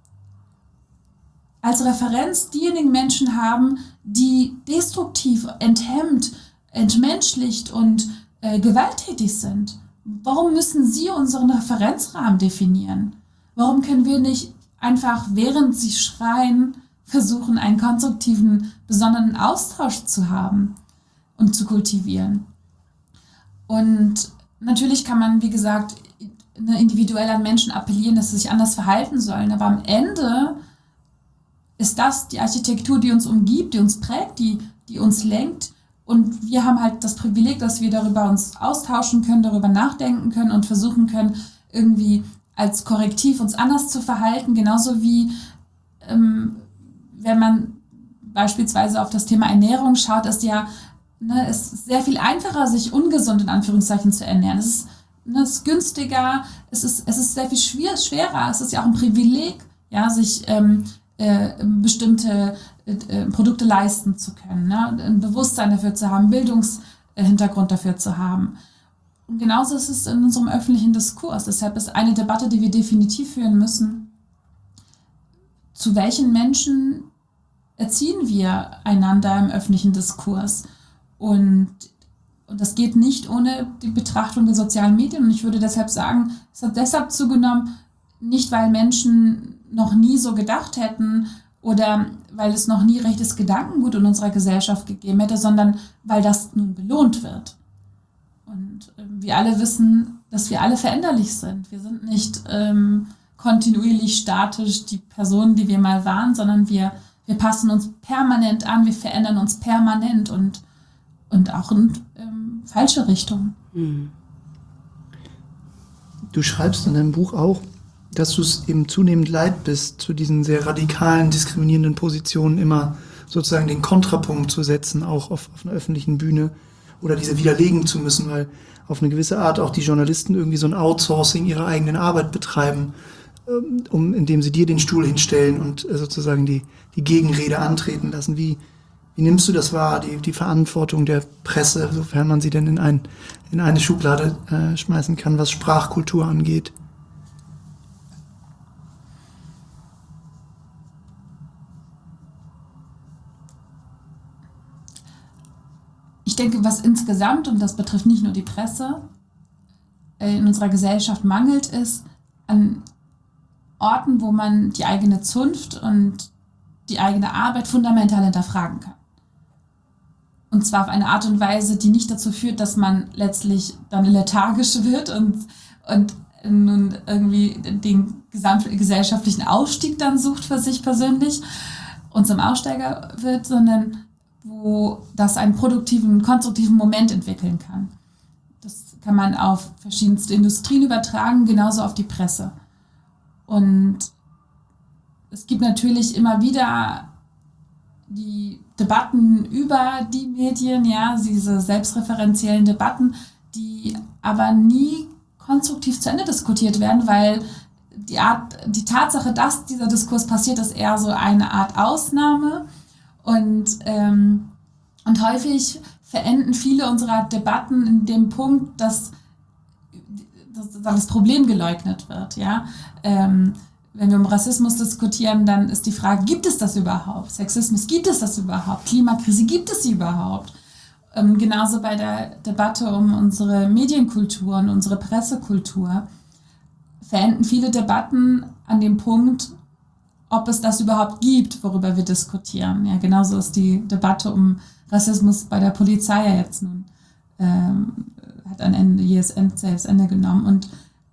als Referenz diejenigen Menschen haben, die destruktiv, enthemmt, entmenschlicht und äh, gewalttätig sind? Warum müssen sie unseren Referenzrahmen definieren? Warum können wir nicht einfach, während sie schreien, versuchen, einen konstruktiven, besonderen Austausch zu haben und zu kultivieren? Und natürlich kann man, wie gesagt, individuell an Menschen appellieren, dass sie sich anders verhalten sollen, aber am Ende ist das die Architektur, die uns umgibt, die uns prägt, die, die uns lenkt. Und wir haben halt das Privileg, dass wir darüber uns austauschen können, darüber nachdenken können und versuchen können, irgendwie als Korrektiv uns anders zu verhalten. Genauso wie, ähm, wenn man beispielsweise auf das Thema Ernährung schaut, ist ja, ne, es ist sehr viel einfacher, sich ungesund in Anführungszeichen zu ernähren. Es ist, ne, es ist günstiger, es ist, es ist sehr viel schwer, schwerer. Es ist ja auch ein Privileg, ja, sich ähm, Äh, bestimmte äh, Produkte leisten zu können, ne? Ein Bewusstsein dafür zu haben, Bildungshintergrund dafür zu haben. Und genauso ist es in unserem öffentlichen Diskurs. Deshalb ist eine Debatte, die wir definitiv führen müssen, zu welchen Menschen erziehen wir einander im öffentlichen Diskurs? Und, und das geht nicht ohne die Betrachtung der sozialen Medien. Und ich würde deshalb sagen, es hat deshalb zugenommen, nicht weil Menschen noch nie so gedacht hätten oder weil es noch nie rechtes Gedankengut in unserer Gesellschaft gegeben hätte, sondern weil das nun belohnt wird. Und äh, wir alle wissen, dass wir alle veränderlich sind. Wir sind nicht ähm, kontinuierlich statisch die Personen, die wir mal waren, sondern wir, wir passen uns permanent an, wir verändern uns permanent und, und auch in ähm, falsche Richtungen. Mhm. Du schreibst in deinem Buch auch, dass du es eben zunehmend leid bist, zu diesen sehr radikalen, diskriminierenden Positionen immer sozusagen den Kontrapunkt zu setzen, auch auf, auf einer öffentlichen Bühne oder diese widerlegen zu müssen, weil auf eine gewisse Art auch die Journalisten irgendwie so ein Outsourcing ihrer eigenen Arbeit betreiben, um, indem sie dir den Stuhl hinstellen und sozusagen die, die Gegenrede antreten lassen. Wie, wie nimmst du das wahr, die, die Verantwortung der Presse, sofern man sie denn in, ein, in eine Schublade äh, schmeißen kann, was Sprachkultur angeht? Ich denke, was insgesamt, und das betrifft nicht nur die Presse, in unserer Gesellschaft mangelt, ist an Orten, wo man die eigene Zunft und die eigene Arbeit fundamental hinterfragen kann. Und zwar auf eine Art und Weise, die nicht dazu führt, dass man letztlich dann lethargisch wird und, und nun irgendwie den gesamtgesellschaftlichen Ausstieg dann sucht für sich persönlich und zum Aussteiger wird, sondern wo das einen produktiven, konstruktiven Moment entwickeln kann. Das kann man auf verschiedenste Industrien übertragen, genauso auf die Presse. Und es gibt natürlich immer wieder die Debatten über die Medien, ja, diese selbstreferenziellen Debatten, die aber nie konstruktiv zu Ende diskutiert werden, weil die Art, die Tatsache, dass dieser Diskurs passiert, ist eher so eine Art Ausnahme. Und, ähm, und häufig verenden viele unserer Debatten in dem Punkt, dass, dass das Problem geleugnet wird. Ja? Ähm, wenn wir um Rassismus diskutieren, dann ist die Frage, gibt es das überhaupt? Sexismus, gibt es das überhaupt? Klimakrise, gibt es sie überhaupt? Ähm, genauso bei der Debatte um unsere Medienkultur und unsere Pressekultur verenden viele Debatten an dem Punkt, ob es das überhaupt gibt, worüber wir diskutieren. Ja, genauso ist die Debatte um Rassismus bei der Polizei ja jetzt nun, ähm, hat ein Ende, jähes Ende genommen. Und,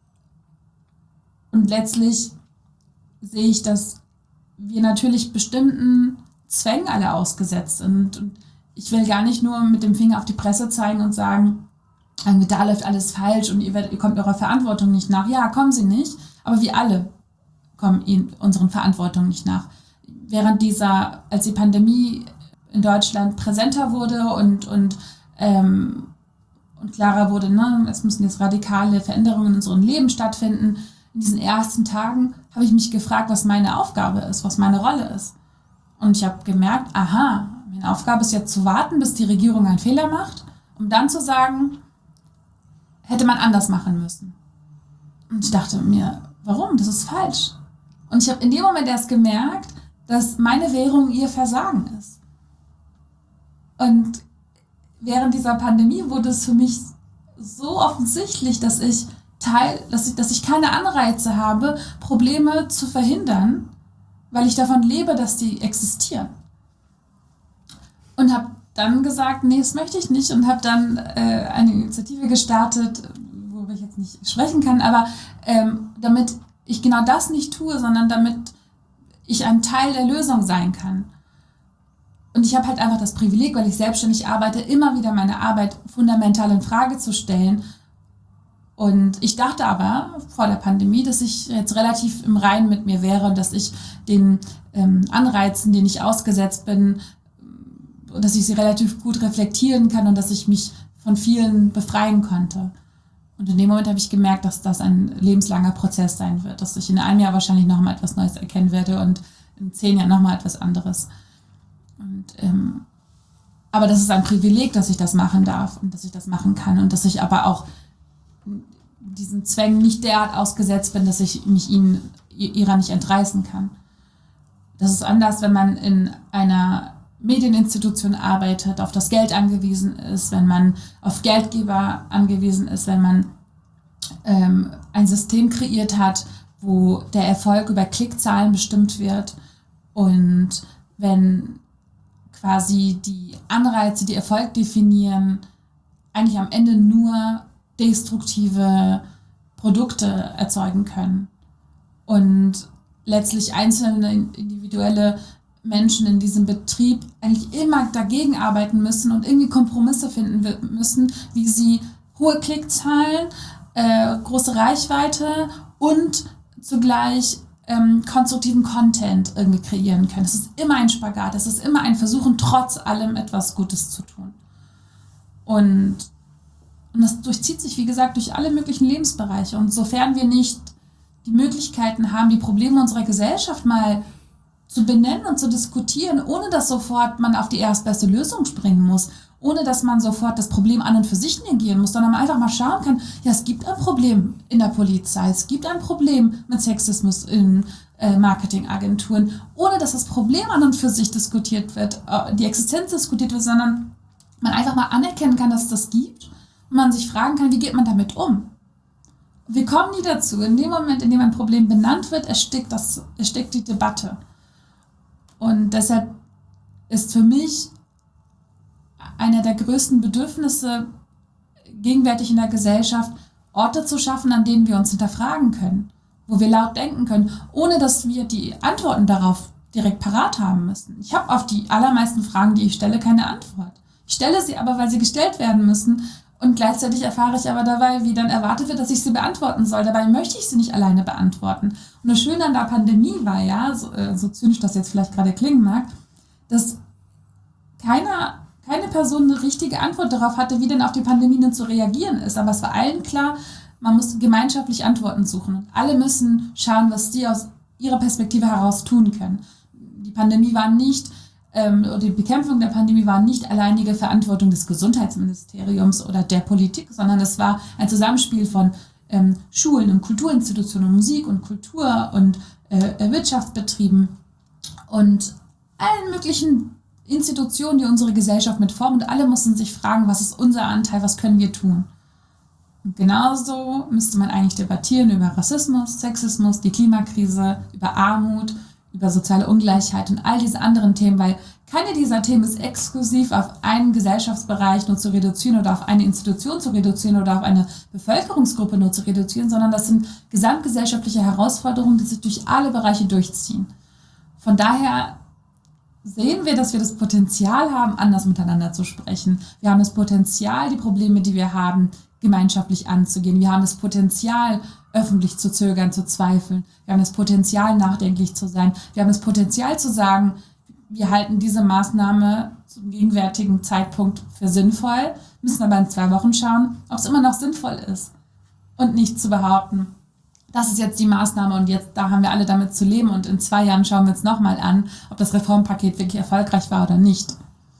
und letztlich sehe ich, dass wir natürlich bestimmten Zwängen alle ausgesetzt sind. Und ich will gar nicht nur mit dem Finger auf die Presse zeigen und sagen, da läuft alles falsch und ihr, werdet, ihr kommt eurer Verantwortung nicht nach. Ja, kommen sie nicht, aber wir alle kommen ihnen unseren Verantwortungen nicht nach. Während dieser, als die Pandemie in Deutschland präsenter wurde und, und, ähm, und klarer wurde, ne, es müssen jetzt radikale Veränderungen in unserem Leben stattfinden, in diesen ersten Tagen habe ich mich gefragt, was meine Aufgabe ist, was meine Rolle ist. Und ich habe gemerkt, aha, meine Aufgabe ist jetzt zu warten, bis die Regierung einen Fehler macht, um dann zu sagen, hätte man anders machen müssen. Und ich dachte mir, warum? Das ist falsch. Und ich habe in dem Moment erst gemerkt, dass meine Währung ihr Versagen ist. Und während dieser Pandemie wurde es für mich so offensichtlich, dass ich Teil, dass ich, dass ich keine Anreize habe, Probleme zu verhindern, weil ich davon lebe, dass die existieren. Und habe dann gesagt, nee, das möchte ich nicht, und habe dann äh, eine Initiative gestartet, worüber ich jetzt nicht sprechen kann, aber ähm, damit ich genau das nicht tue, sondern damit ich ein Teil der Lösung sein kann. Und ich habe halt einfach das Privileg, weil ich selbstständig arbeite, immer wieder meine Arbeit fundamental in Frage zu stellen. Und ich dachte aber vor der Pandemie, dass ich jetzt relativ im Reinen mit mir wäre und dass ich den ähm, Anreizen, denen ich ausgesetzt bin, dass ich sie relativ gut reflektieren kann und dass ich mich von vielen befreien konnte. Und in dem Moment habe ich gemerkt, dass das ein lebenslanger Prozess sein wird, dass ich in einem Jahr wahrscheinlich nochmal etwas Neues erkennen werde und in zehn Jahren nochmal etwas anderes. Und, ähm, aber das ist ein Privileg, dass ich das machen darf und dass ich das machen kann und dass ich aber auch diesen Zwängen nicht derart ausgesetzt bin, dass ich mich ihnen, ihrer nicht entreißen kann. Das ist anders, wenn man in einer Medieninstitution arbeitet, auf das Geld angewiesen ist, wenn man auf Geldgeber angewiesen ist, wenn man ähm, ein System kreiert hat, wo der Erfolg über Klickzahlen bestimmt wird und wenn quasi die Anreize, die Erfolg definieren, eigentlich am Ende nur destruktive Produkte erzeugen können und letztlich einzelne individuelle Menschen in diesem Betrieb eigentlich immer dagegen arbeiten müssen und irgendwie Kompromisse finden müssen, wie sie hohe Klickzahlen, äh, große Reichweite und zugleich ähm, konstruktiven Content irgendwie kreieren können. Es ist immer ein Spagat, es ist immer ein Versuchen, trotz allem etwas Gutes zu tun. Und, und das durchzieht sich, wie gesagt, durch alle möglichen Lebensbereiche. Und sofern wir nicht die Möglichkeiten haben, die Probleme unserer Gesellschaft mal zu benennen und zu diskutieren, ohne dass sofort man auf die erstbeste Lösung springen muss, ohne dass man sofort das Problem an und für sich negieren muss, sondern man einfach mal schauen kann, ja, es gibt ein Problem in der Polizei, es gibt ein Problem mit Sexismus in äh, Marketingagenturen, ohne dass das Problem an und für sich diskutiert wird, äh, die Existenz diskutiert wird, sondern man einfach mal anerkennen kann, dass es das gibt und man sich fragen kann, wie geht man damit um? Wir kommen nie dazu. In dem Moment, in dem ein Problem benannt wird, erstickt, das, erstickt die Debatte. Und deshalb ist für mich einer der größten Bedürfnisse gegenwärtig in der Gesellschaft, Orte zu schaffen, an denen wir uns hinterfragen können, wo wir laut denken können, ohne dass wir die Antworten darauf direkt parat haben müssen. Ich habe auf die allermeisten Fragen, die ich stelle, keine Antwort. Ich stelle sie aber, weil sie gestellt werden müssen und gleichzeitig erfahre ich aber dabei, wie dann erwartet wird, dass ich sie beantworten soll. Dabei möchte ich sie nicht alleine beantworten. Und das Schöne an der Pandemie war ja, so, äh, so zynisch das jetzt vielleicht gerade klingen mag, dass keiner, keine Person eine richtige Antwort darauf hatte, wie denn auf die Pandemie denn zu reagieren ist. Aber es war allen klar, man muss gemeinschaftlich Antworten suchen. Und alle müssen schauen, was sie aus ihrer Perspektive heraus tun können. Die Pandemie war nicht, ähm, oder die Bekämpfung der Pandemie war nicht alleinige Verantwortung des Gesundheitsministeriums oder der Politik, sondern es war ein Zusammenspiel von ähm, Schulen und Kulturinstitutionen und Musik und Kultur und äh, Wirtschaftsbetrieben und allen möglichen Institutionen, die unsere Gesellschaft mitformen, und alle mussten sich fragen, was ist unser Anteil, was können wir tun? Und genauso müsste man eigentlich debattieren über Rassismus, Sexismus, die Klimakrise, über Armut, über soziale Ungleichheit und all diese anderen Themen, weil keine dieser Themen ist exklusiv auf einen Gesellschaftsbereich nur zu reduzieren oder auf eine Institution zu reduzieren oder auf eine Bevölkerungsgruppe nur zu reduzieren, sondern das sind gesamtgesellschaftliche Herausforderungen, die sich durch alle Bereiche durchziehen. Von daher sehen wir, dass wir das Potenzial haben, anders miteinander zu sprechen. Wir haben das Potenzial, die Probleme, die wir haben, gemeinschaftlich anzugehen. Wir haben das Potenzial, öffentlich zu zögern, zu zweifeln. Wir haben das Potenzial, nachdenklich zu sein. Wir haben das Potenzial zu sagen, wir halten diese Maßnahme zum gegenwärtigen Zeitpunkt für sinnvoll, müssen aber in zwei Wochen schauen, ob es immer noch sinnvoll ist. Und nicht zu behaupten, das ist jetzt die Maßnahme und jetzt da haben wir alle damit zu leben und in zwei Jahren schauen wir uns nochmal an, ob das Reformpaket wirklich erfolgreich war oder nicht.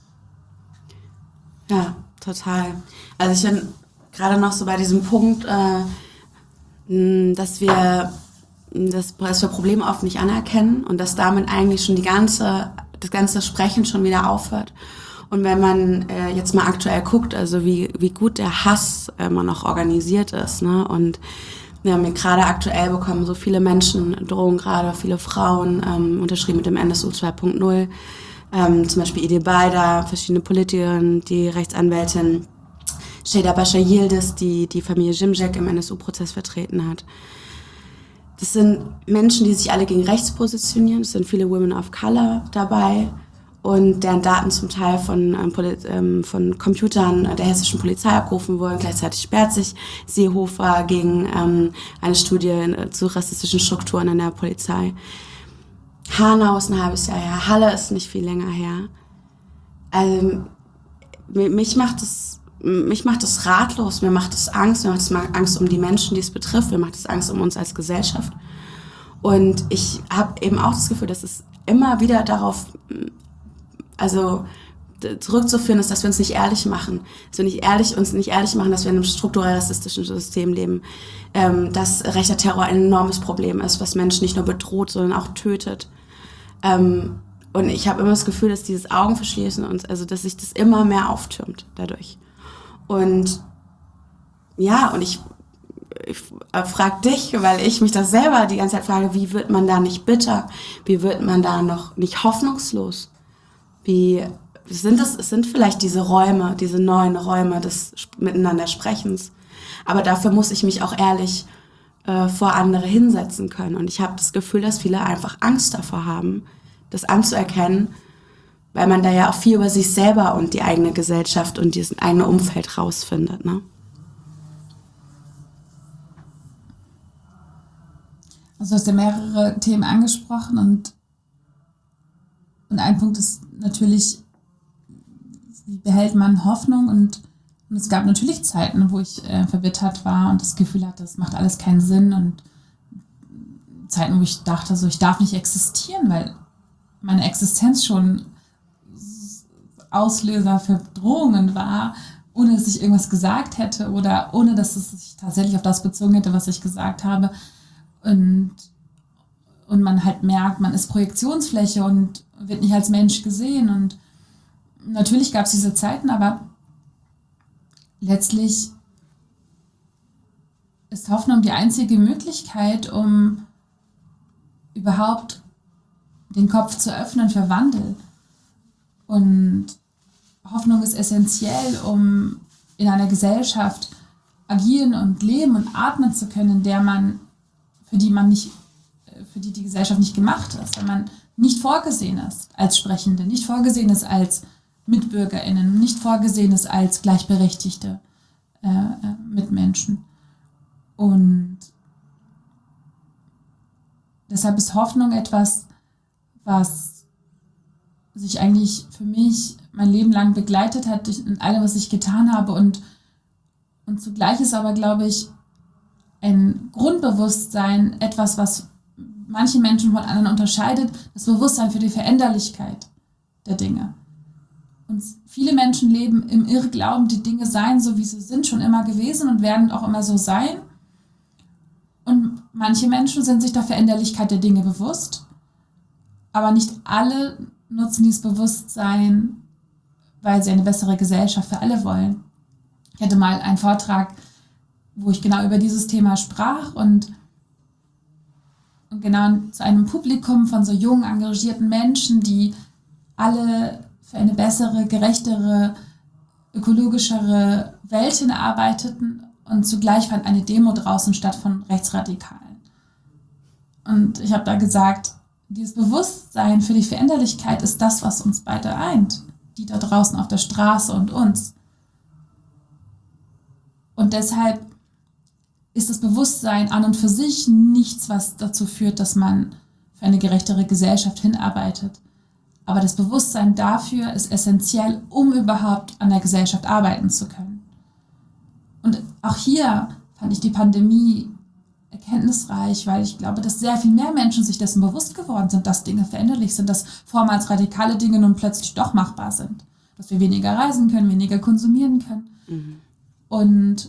Ja, total. Also ich bin gerade noch so bei diesem Punkt, äh, dass wir das, dass wir Probleme oft nicht anerkennen und dass damit eigentlich schon die ganze, das ganze Sprechen schon wieder aufhört. Und wenn man äh, jetzt mal aktuell guckt, also wie, wie gut der Hass immer noch organisiert ist, ne? Und wir haben gerade aktuell bekommen so viele Menschen Drohungen, gerade viele Frauen, ähm, unterschrieben mit dem N S U zwei Punkt null. Ähm, zum Beispiel Idil Beider, verschiedene Politikerinnen, die Rechtsanwältin Şeyda Başar Yildiz, die die Familie Şimşek im N S U-Prozess vertreten hat. Das sind Menschen, die sich alle gegen rechts positionieren. Es sind viele Women of Color dabei und deren Daten zum Teil von, ähm, Poli- ähm, von Computern der hessischen Polizei abgerufen wurden. Gleichzeitig sperrt sich Seehofer gegen ähm, eine Studie zu rassistischen Strukturen in der Polizei. Hanau ist ein halbes Jahr her. Halle ist nicht viel länger her. Also, mich macht es Mich macht es ratlos, mir macht es Angst, mir macht es Angst um die Menschen, die es betrifft, mir macht es Angst um uns als Gesellschaft. Und ich habe eben auch das Gefühl, dass es immer wieder darauf, also zurückzuführen ist, dass wir uns nicht ehrlich machen, dass wir nicht ehrlich, uns nicht ehrlich machen, dass wir in einem strukturell rassistischen System leben, ähm, dass rechter Terror ein enormes Problem ist, was Menschen nicht nur bedroht, sondern auch tötet. Ähm, und ich habe immer das Gefühl, dass dieses Augenverschließen uns, also dass sich das immer mehr auftürmt dadurch. Und ja, und ich, ich frage dich, weil ich mich das selber die ganze Zeit frage, wie wird man da nicht bitter? Wie wird man da noch nicht hoffnungslos? Wie sind das, es sind vielleicht diese Räume, diese neuen Räume des Miteinandersprechens. Aber dafür muss ich mich auch ehrlich äh, vor andere hinsetzen können. Und ich habe das Gefühl, dass viele einfach Angst davor haben, das anzuerkennen, weil man da ja auch viel über sich selber und die eigene Gesellschaft und dieses eigene Umfeld rausfindet, ne? Also du hast ja mehrere Themen angesprochen und, und ein Punkt ist natürlich, wie behält man Hoffnung? Und, und es gab natürlich Zeiten, wo ich äh, verbittert war und das Gefühl hatte, das macht alles keinen Sinn, und Zeiten, wo ich dachte, so, ich darf nicht existieren, weil meine Existenz schon Auslöser für Drohungen war, ohne dass ich irgendwas gesagt hätte oder ohne dass es sich tatsächlich auf das bezogen hätte, was ich gesagt habe. Und, und man halt merkt, man ist Projektionsfläche und wird nicht als Mensch gesehen. Und natürlich gab es diese Zeiten, aber letztlich ist Hoffnung die einzige Möglichkeit, um überhaupt den Kopf zu öffnen für Wandel. Und Hoffnung ist essentiell, um in einer Gesellschaft agieren und leben und atmen zu können, in der man, für die man nicht, für die die Gesellschaft nicht gemacht ist, wenn man nicht vorgesehen ist als Sprechende, nicht vorgesehen ist als MitbürgerInnen, nicht vorgesehen ist als gleichberechtigte äh, Mitmenschen. Und deshalb ist Hoffnung etwas, was sich eigentlich für mich mein Leben lang begleitet hat in allem, was ich getan habe. Und, und zugleich ist aber, glaube ich, ein Grundbewusstsein etwas, was manche Menschen von anderen unterscheidet, das Bewusstsein für die Veränderlichkeit der Dinge. Und viele Menschen leben im Irrglauben, die Dinge seien so, wie sie sind, schon immer gewesen und werden auch immer so sein. Und manche Menschen sind sich der Veränderlichkeit der Dinge bewusst, aber nicht alle nutzen dieses Bewusstsein, weil sie eine bessere Gesellschaft für alle wollen. Ich hatte mal einen Vortrag, wo ich genau über dieses Thema sprach und, und genau zu einem Publikum von so jungen, engagierten Menschen, die alle für eine bessere, gerechtere, ökologischere Welt hinarbeiteten, und zugleich fand eine Demo draußen statt von Rechtsradikalen. Und ich habe da gesagt, dieses Bewusstsein für die Veränderlichkeit ist das, was uns beide eint, die da draußen auf der Straße und uns. Und deshalb ist das Bewusstsein an und für sich nichts, was dazu führt, dass man für eine gerechtere Gesellschaft hinarbeitet. Aber das Bewusstsein dafür ist essentiell, um überhaupt an der Gesellschaft arbeiten zu können. Und auch hier fand ich die Pandemie erkenntnisreich, weil ich glaube, dass sehr viel mehr Menschen sich dessen bewusst geworden sind, dass Dinge veränderlich sind, dass vormals radikale Dinge nun plötzlich doch machbar sind. Dass wir weniger reisen können, weniger konsumieren können. Mhm. Und,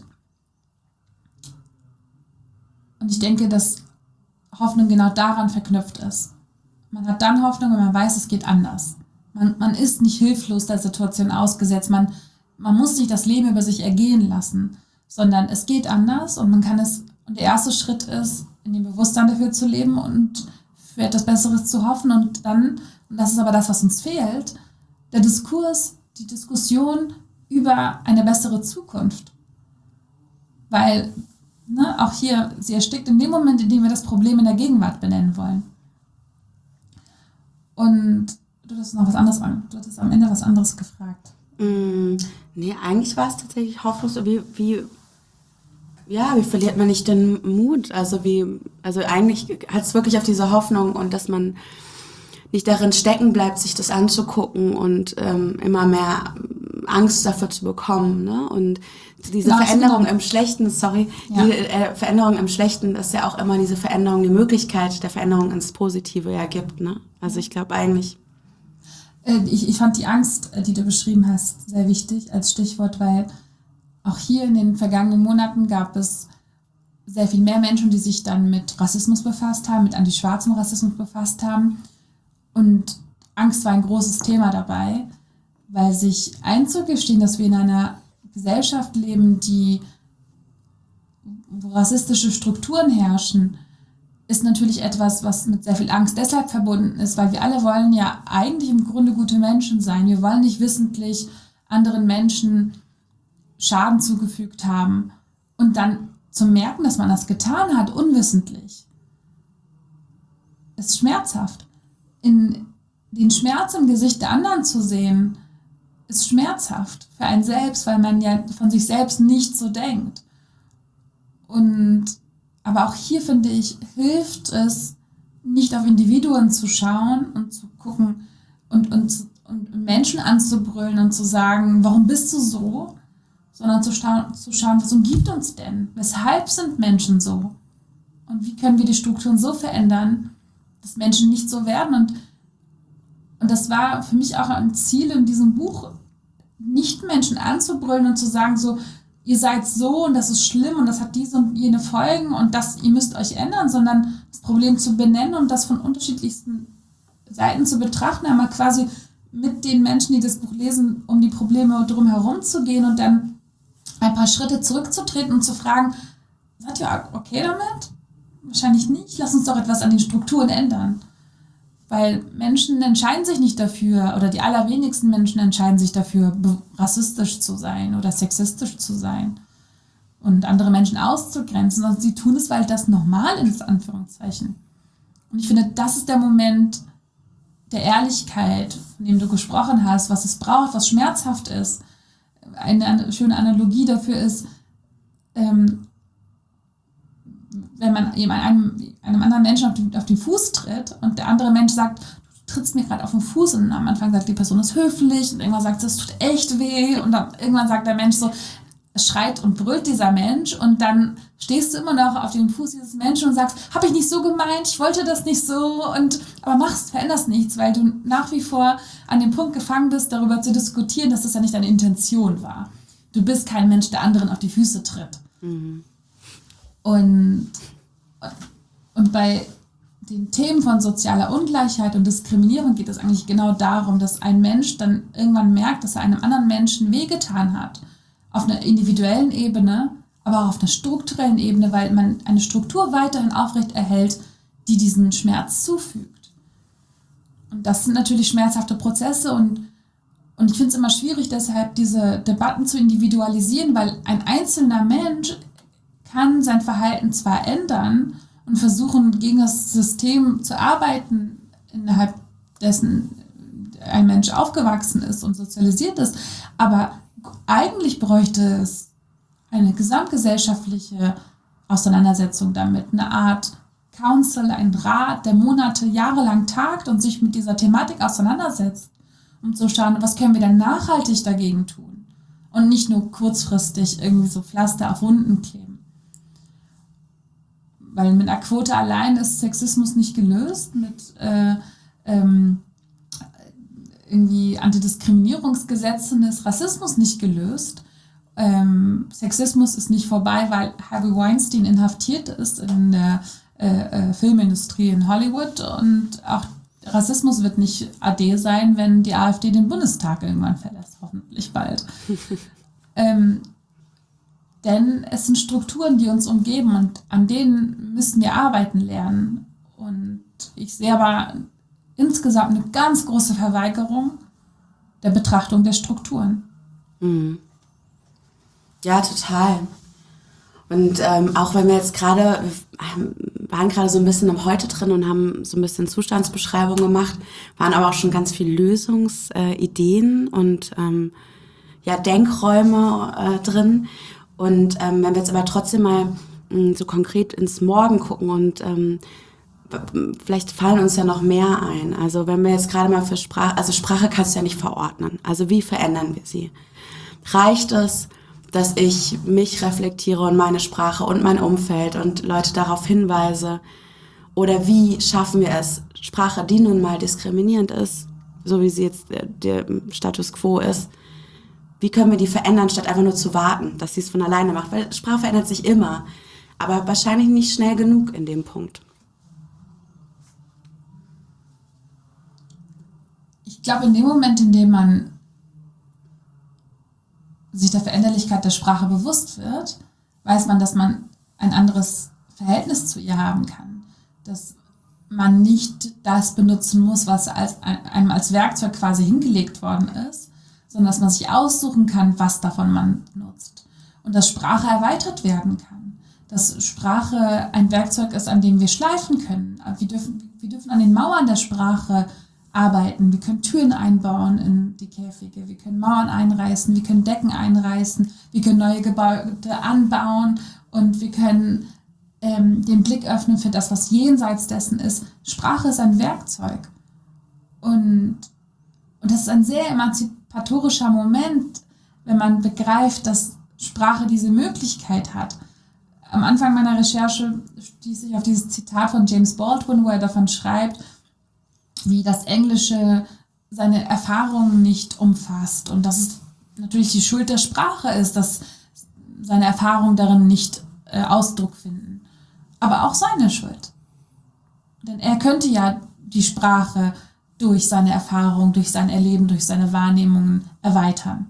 und ich denke, dass Hoffnung genau daran verknüpft ist. Man hat dann Hoffnung, wenn man weiß, es geht anders. Man, man ist nicht hilflos der Situation ausgesetzt. Man, man muss nicht das Leben über sich ergehen lassen, sondern es geht anders und man kann es, und der erste Schritt ist, in dem Bewusstsein dafür zu leben und für etwas Besseres zu hoffen. Und dann, und das ist aber das, was uns fehlt, der Diskurs, die Diskussion über eine bessere Zukunft. Weil, ne, auch hier, sie erstickt in dem Moment, in dem wir das Problem in der Gegenwart benennen wollen. Und du hattest noch was anderes an, du hattest am Ende was anderes gefragt. Mm, nee, eigentlich war es tatsächlich hoffnungslos, wie, wie, ja, wie verliert man nicht den Mut? Also wie, also eigentlich hat es wirklich auf diese Hoffnung und dass man nicht darin stecken bleibt, sich das anzugucken und ähm, immer mehr Angst dafür zu bekommen, ne? Und diese genau, Veränderung genau. im Schlechten, sorry, ja. die äh, Veränderung im Schlechten ist ja auch immer diese Veränderung, die Möglichkeit der Veränderung ins Positive ja gibt, ne? Also ich glaube eigentlich. Äh, ich, ich fand die Angst, die du beschrieben hast, sehr wichtig als Stichwort, weil auch hier in den vergangenen Monaten gab es sehr viel mehr Menschen, die sich dann mit Rassismus befasst haben, mit antischwarzem Rassismus befasst haben. Und Angst war ein großes Thema dabei, weil sich einzugestehen, dass wir in einer Gesellschaft leben, die, wo rassistische Strukturen herrschen, ist natürlich etwas, was mit sehr viel Angst deshalb verbunden ist, weil wir alle wollen ja eigentlich im Grunde gute Menschen sein. Wir wollen nicht wissentlich anderen Menschen Schaden zugefügt haben und dann zu merken, dass man das getan hat, unwissentlich, ist schmerzhaft. In den Schmerz im Gesicht der anderen zu sehen, ist schmerzhaft für einen selbst, weil man ja von sich selbst nicht so denkt. Und aber auch hier, finde ich, hilft es, nicht auf Individuen zu schauen und zu gucken und, und, und Menschen anzubrüllen und zu sagen, warum bist du so? Sondern zu, sta- zu schauen, was umgibt uns denn? Weshalb sind Menschen so? Und wie können wir die Strukturen so verändern, dass Menschen nicht so werden? Und, und das war für mich auch ein Ziel in diesem Buch, nicht Menschen anzubrüllen und zu sagen, so, ihr seid so und das ist schlimm und das hat diese und jene Folgen und das, ihr müsst euch ändern, sondern das Problem zu benennen und das von unterschiedlichsten Seiten zu betrachten, einmal quasi mit den Menschen, die das Buch lesen, um die Probleme drumherum zu gehen und dann ein paar Schritte zurückzutreten und zu fragen, seid ihr okay damit? Wahrscheinlich nicht. Lass uns doch etwas an den Strukturen ändern. Weil Menschen entscheiden sich nicht dafür, oder die allerwenigsten Menschen entscheiden sich dafür, rassistisch zu sein oder sexistisch zu sein und andere Menschen auszugrenzen, sondern sie tun es, weil das normal ist, Anführungszeichen. Und ich finde, das ist der Moment der Ehrlichkeit, von dem du gesprochen hast, was es braucht, was schmerzhaft ist. Eine schöne Analogie dafür ist, ähm, wenn man einem, einem anderen Menschen auf den, auf den Fuß tritt und der andere Mensch sagt, du trittst mir gerade auf den Fuß und am Anfang sagt die Person, ist höflich und irgendwann sagt sie, es tut echt weh und dann irgendwann sagt der Mensch so, schreit und brüllt dieser Mensch und dann stehst du immer noch auf dem Fuß dieses Menschen und sagst, habe ich nicht so gemeint, ich wollte das nicht so und aber machst, veränderst nichts, weil du nach wie vor an dem Punkt gefangen bist, darüber zu diskutieren, dass das ja nicht deine Intention war. Du bist kein Mensch, der anderen auf die Füße tritt. Mhm. Und, und bei den Themen von sozialer Ungleichheit und Diskriminierung geht es eigentlich genau darum, dass ein Mensch dann irgendwann merkt, dass er einem anderen Menschen wehgetan hat. Auf einer individuellen Ebene, aber auch auf einer strukturellen Ebene, weil man eine Struktur weiterhin aufrecht erhält, die diesen Schmerz zufügt. Und das sind natürlich schmerzhafte Prozesse und, und ich finde es immer schwierig, deshalb diese Debatten zu individualisieren, weil ein einzelner Mensch kann sein Verhalten zwar ändern und versuchen, gegen das System zu arbeiten, innerhalb dessen ein Mensch aufgewachsen ist und sozialisiert ist, aber eigentlich bräuchte es eine gesamtgesellschaftliche Auseinandersetzung damit, eine Art Council, ein Rat, der Monate, Jahre lang tagt und sich mit dieser Thematik auseinandersetzt, um zu schauen, was können wir denn nachhaltig dagegen tun und nicht nur kurzfristig irgendwie so Pflaster auf Wunden kleben. Weil mit einer Quote allein ist Sexismus nicht gelöst, mit äh, ähm, irgendwie Antidiskriminierungsgesetzen ist Rassismus nicht gelöst. Ähm, Sexismus ist nicht vorbei, weil Harvey Weinstein inhaftiert ist in der äh, äh, Filmindustrie in Hollywood und auch Rassismus wird nicht ade sein, wenn die AfD den Bundestag irgendwann verlässt, hoffentlich bald. ähm, Denn es sind Strukturen, die uns umgeben und an denen müssen wir arbeiten lernen. Und ich sehe aber insgesamt eine ganz große Verweigerung der Betrachtung der Strukturen. Mhm. Ja, total. Und ähm, auch wenn wir jetzt gerade, wir waren gerade so ein bisschen im Heute drin und haben so ein bisschen Zustandsbeschreibung gemacht, waren aber auch schon ganz viele Lösungsideen und ähm, ja, Denkräume äh, drin. Und ähm, wenn wir jetzt aber trotzdem mal mh, so konkret ins Morgen gucken und ähm, vielleicht fallen uns ja noch mehr ein. Also wenn wir jetzt gerade mal für Sprache, also Sprache kannst du ja nicht verordnen. Also wie verändern wir sie? Reicht es, dass ich mich reflektiere und meine Sprache und mein Umfeld und Leute darauf hinweise? Oder wie schaffen wir es, Sprache, die nun mal diskriminierend ist, so wie sie jetzt der, der Status quo ist, wie können wir die verändern, statt einfach nur zu warten, dass sie es von alleine macht? Weil Sprache verändert sich immer, aber wahrscheinlich nicht schnell genug in dem Punkt. glaube, in dem Moment, in dem man sich der Veränderlichkeit der Sprache bewusst wird, weiß man, dass man ein anderes Verhältnis zu ihr haben kann. Dass man nicht das benutzen muss, was als, einem als Werkzeug quasi hingelegt worden ist, sondern dass man sich aussuchen kann, was davon man nutzt. Und dass Sprache erweitert werden kann. Dass Sprache ein Werkzeug ist, an dem wir schleifen können. Wir dürfen, wir dürfen an den Mauern der Sprache arbeiten. Wir können Türen einbauen in die Käfige. Wir können Mauern einreißen. Wir können Decken einreißen. Wir können neue Gebäude anbauen. Und wir können ähm, den Blick öffnen für das, was jenseits dessen ist. Sprache ist ein Werkzeug. Und, und das ist ein sehr emanzipatorischer Moment, wenn man begreift, dass Sprache diese Möglichkeit hat. Am Anfang meiner Recherche stieß ich auf dieses Zitat von James Baldwin, wo er davon schreibt, wie das Englische seine Erfahrungen nicht umfasst und dass es natürlich die Schuld der Sprache ist, dass seine Erfahrungen darin nicht äh, Ausdruck finden. Aber auch seine Schuld. Denn er könnte ja die Sprache durch seine Erfahrung, durch sein Erleben, durch seine Wahrnehmungen erweitern.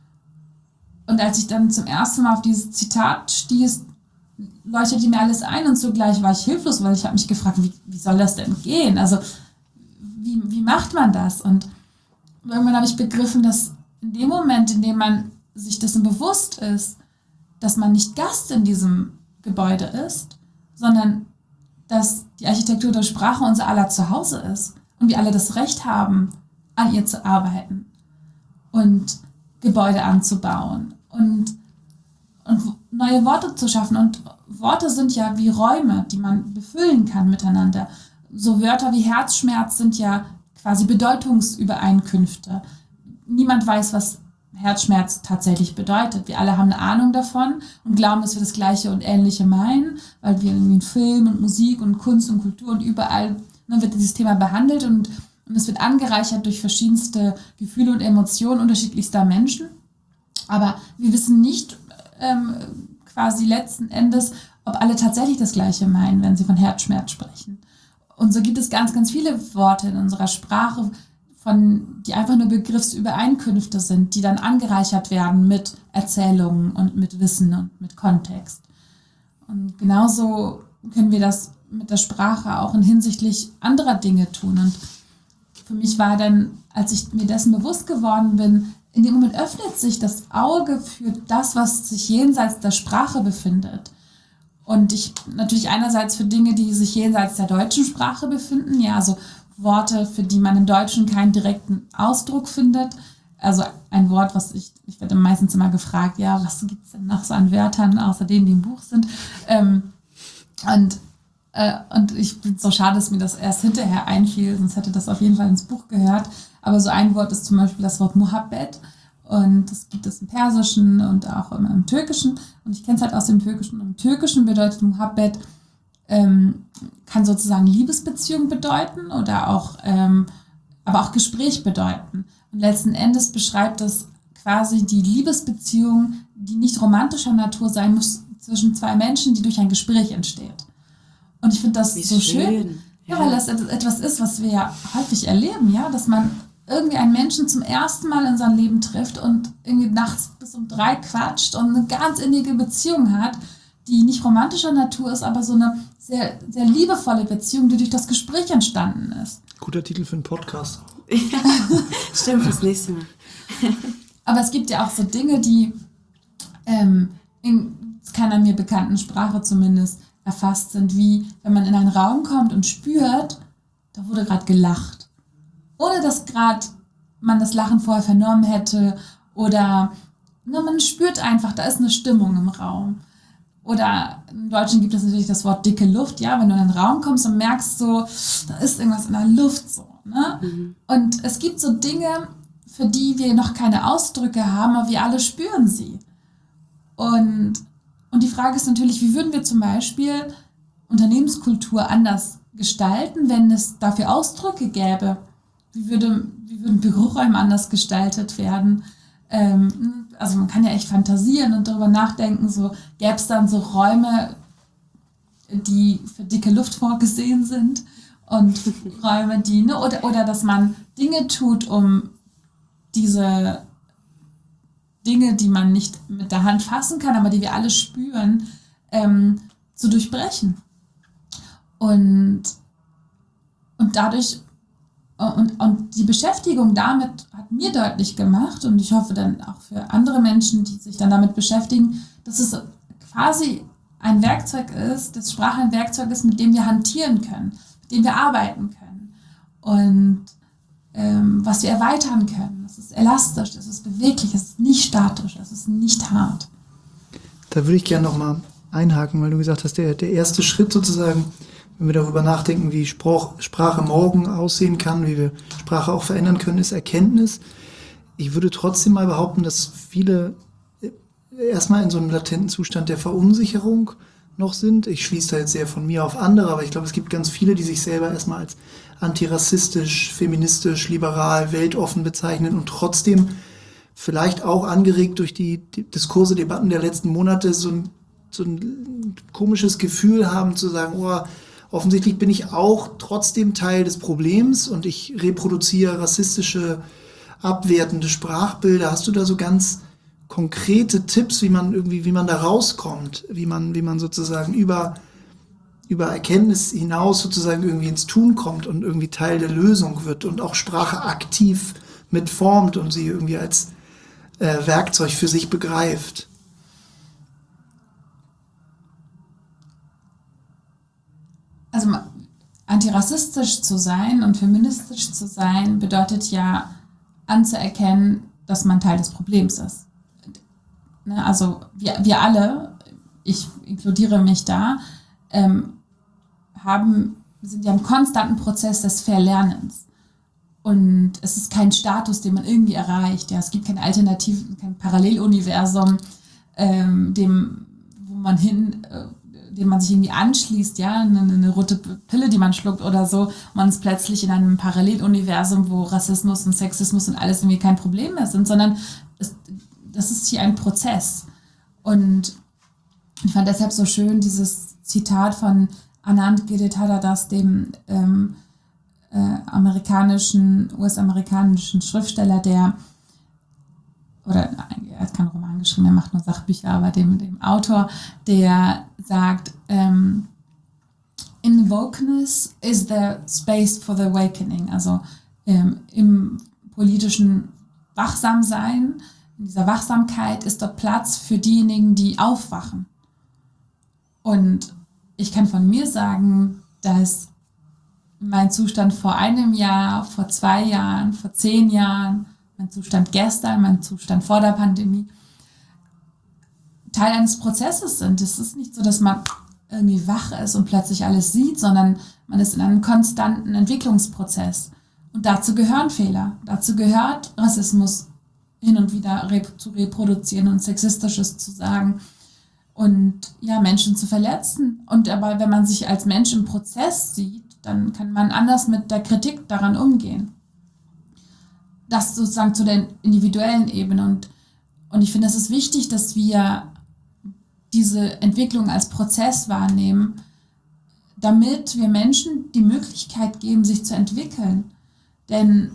Und als ich dann zum ersten Mal auf dieses Zitat stieß, leuchtete mir alles ein und zugleich war ich hilflos, weil ich habe mich gefragt, wie, wie soll das denn gehen? Also wie, wie macht man das? Und irgendwann habe ich begriffen, dass in dem Moment, in dem man sich dessen bewusst ist, dass man nicht Gast in diesem Gebäude ist, sondern dass die Architektur der Sprache unser aller Zuhause ist und wir alle das Recht haben, an ihr zu arbeiten und Gebäude anzubauen und, und neue Worte zu schaffen. Und Worte sind ja wie Räume, die man befüllen kann miteinander. So Wörter wie Herzschmerz sind ja quasi Bedeutungsübereinkünfte. Niemand weiß, was Herzschmerz tatsächlich bedeutet. Wir alle haben eine Ahnung davon und glauben, dass wir das Gleiche und Ähnliche meinen, weil wir in Film und Musik und Kunst und Kultur und überall ne, wird dieses Thema behandelt und, und es wird angereichert durch verschiedenste Gefühle und Emotionen unterschiedlichster Menschen. Aber wir wissen nicht ähm, quasi letzten Endes, ob alle tatsächlich das Gleiche meinen, wenn sie von Herzschmerz sprechen. Und so gibt es ganz, ganz viele Worte in unserer Sprache, von, die einfach nur Begriffsübereinkünfte sind, die dann angereichert werden mit Erzählungen und mit Wissen und mit Kontext. Und genauso können wir das mit der Sprache auch in hinsichtlich anderer Dinge tun. Und für mich war dann, als ich mir dessen bewusst geworden bin, in dem Moment öffnet sich das Auge für das, was sich jenseits der Sprache befindet. Und ich natürlich einerseits für Dinge, die sich jenseits der deutschen Sprache befinden, ja, also Worte, für die man im Deutschen keinen direkten Ausdruck findet. Also ein Wort, was ich, ich werde meistens immer gefragt, ja, was gibt es denn noch so an Wörtern, außer denen, die im Buch sind. Ähm, und, äh, und ich bin so schade, dass mir das erst hinterher einfiel, sonst hätte das auf jeden Fall ins Buch gehört. Aber so ein Wort ist zum Beispiel das Wort Muhabbet. Und das gibt es im Persischen und auch im, im Türkischen. Und ich kenne es halt aus dem Türkischen. Und im Türkischen bedeutet Muhabbet, ähm, kann sozusagen Liebesbeziehung bedeuten oder auch, ähm, aber auch Gespräch bedeuten. Und letzten Endes beschreibt das quasi die Liebesbeziehung, die nicht romantischer Natur sein muss, zwischen zwei Menschen, die durch ein Gespräch entsteht. Und ich finde das Wie so schön, schön. Ja, weil das etwas ist, was wir ja häufig erleben, ja, dass man irgendwie einen Menschen zum ersten Mal in seinem Leben trifft und irgendwie nachts bis um drei quatscht und eine ganz innige Beziehung hat, die nicht romantischer Natur ist, aber so eine sehr, sehr liebevolle Beziehung, die durch das Gespräch entstanden ist. Guter Titel für einen Podcast. Stimmt, fürs nächste Mal. Aber es gibt ja auch so Dinge, die ähm, in keiner mir bekannten Sprache zumindest erfasst sind, wie wenn man in einen Raum kommt und spürt, da wurde gerade gelacht. Ohne dass gerade man das Lachen vorher vernommen hätte oder na, man spürt einfach, da ist eine Stimmung im Raum. Oder im Deutschen gibt es natürlich das Wort dicke Luft, ja, wenn du in einen Raum kommst und merkst so, da ist irgendwas in der Luft so, ne? Mhm. Und es gibt so Dinge, für die wir noch keine Ausdrücke haben, aber wir alle spüren sie. Und, und die Frage ist natürlich, wie würden wir zum Beispiel Unternehmenskultur anders gestalten, wenn es dafür Ausdrücke gäbe? Wie, würde, wie würden Büroräume anders gestaltet werden? Ähm, also man kann ja echt fantasieren und darüber nachdenken, so gäbe es dann so Räume, die für dicke Luft vorgesehen sind und Räume, die, ne, oder, oder dass man Dinge tut, um diese Dinge, die man nicht mit der Hand fassen kann, aber die wir alle spüren, ähm, zu durchbrechen. Und, und dadurch, und, und die Beschäftigung damit hat mir deutlich gemacht, und ich hoffe dann auch für andere Menschen, die sich dann damit beschäftigen, dass es quasi ein Werkzeug ist, dass Sprache ein Werkzeug ist, mit dem wir hantieren können, mit dem wir arbeiten können und ähm, was wir erweitern können. Es ist elastisch, es ist beweglich, es ist nicht statisch, es ist nicht hart. Da würde ich gerne nochmal einhaken, weil du gesagt hast, der, der erste Schritt sozusagen, wenn wir darüber nachdenken, wie Spruch, Sprache morgen aussehen kann, wie wir Sprache auch verändern können, ist Erkenntnis. Ich würde trotzdem mal behaupten, dass viele erstmal in so einem latenten Zustand der Verunsicherung noch sind. Ich schließe da jetzt sehr von mir auf andere, aber ich glaube, es gibt ganz viele, die sich selber erstmal als antirassistisch, feministisch, liberal, weltoffen bezeichnen und trotzdem vielleicht auch angeregt durch die, die Diskurse, Debatten der letzten Monate so ein, so ein komisches Gefühl haben zu sagen, oh, offensichtlich bin ich auch trotzdem Teil des Problems und ich reproduziere rassistische, abwertende Sprachbilder. Hast du da so ganz konkrete Tipps, wie man irgendwie, wie man da rauskommt, wie man, wie man sozusagen über, über Erkenntnis hinaus sozusagen irgendwie ins Tun kommt und irgendwie Teil der Lösung wird und auch Sprache aktiv mitformt und sie irgendwie als äh, Werkzeug für sich begreift? Also antirassistisch zu sein und feministisch zu sein bedeutet ja anzuerkennen, dass man Teil des Problems ist. Also wir, wir alle, ich inkludiere mich da, ähm, haben, sind ja im konstanten Prozess des Verlernens. Und es ist kein Status, den man irgendwie erreicht. Ja, es gibt keine Alternative, kein Paralleluniversum, ähm, dem, wo man hin, äh, dem man sich irgendwie anschließt, ja, eine, eine rote Pille, die man schluckt oder so. Man ist plötzlich in einem Paralleluniversum, wo Rassismus und Sexismus und alles irgendwie kein Problem mehr sind, sondern es, das ist hier ein Prozess. Und ich fand deshalb so schön dieses Zitat von Anand Giridharadas, dem ähm, äh, amerikanischen, U S-amerikanischen Schriftsteller, der, oder er hat keinen Roman geschrieben, er macht nur Sachbücher, aber dem, dem Autor, der sagt, ähm, in wokeness is there space for the awakening, also ähm, im politischen Wachsamsein, in dieser Wachsamkeit ist dort Platz für diejenigen, die aufwachen. Und ich kann von mir sagen, dass mein Zustand vor einem Jahr, vor zwei Jahren, vor zehn Jahren, mein Zustand gestern, mein Zustand vor der Pandemie Teil eines Prozesses sind. Es ist nicht so, dass man irgendwie wach ist und plötzlich alles sieht, sondern man ist in einem konstanten Entwicklungsprozess. Und dazu gehören Fehler. Dazu gehört Rassismus hin und wieder rep- zu reproduzieren und Sexistisches zu sagen und ja, Menschen zu verletzen. Und aber wenn man sich als Mensch im Prozess sieht, dann kann man anders mit der Kritik daran umgehen. Das sozusagen zu der individuellen Ebene. Und, und ich finde, es ist wichtig, dass wir diese Entwicklung als Prozess wahrnehmen, damit wir Menschen die Möglichkeit geben, sich zu entwickeln. Denn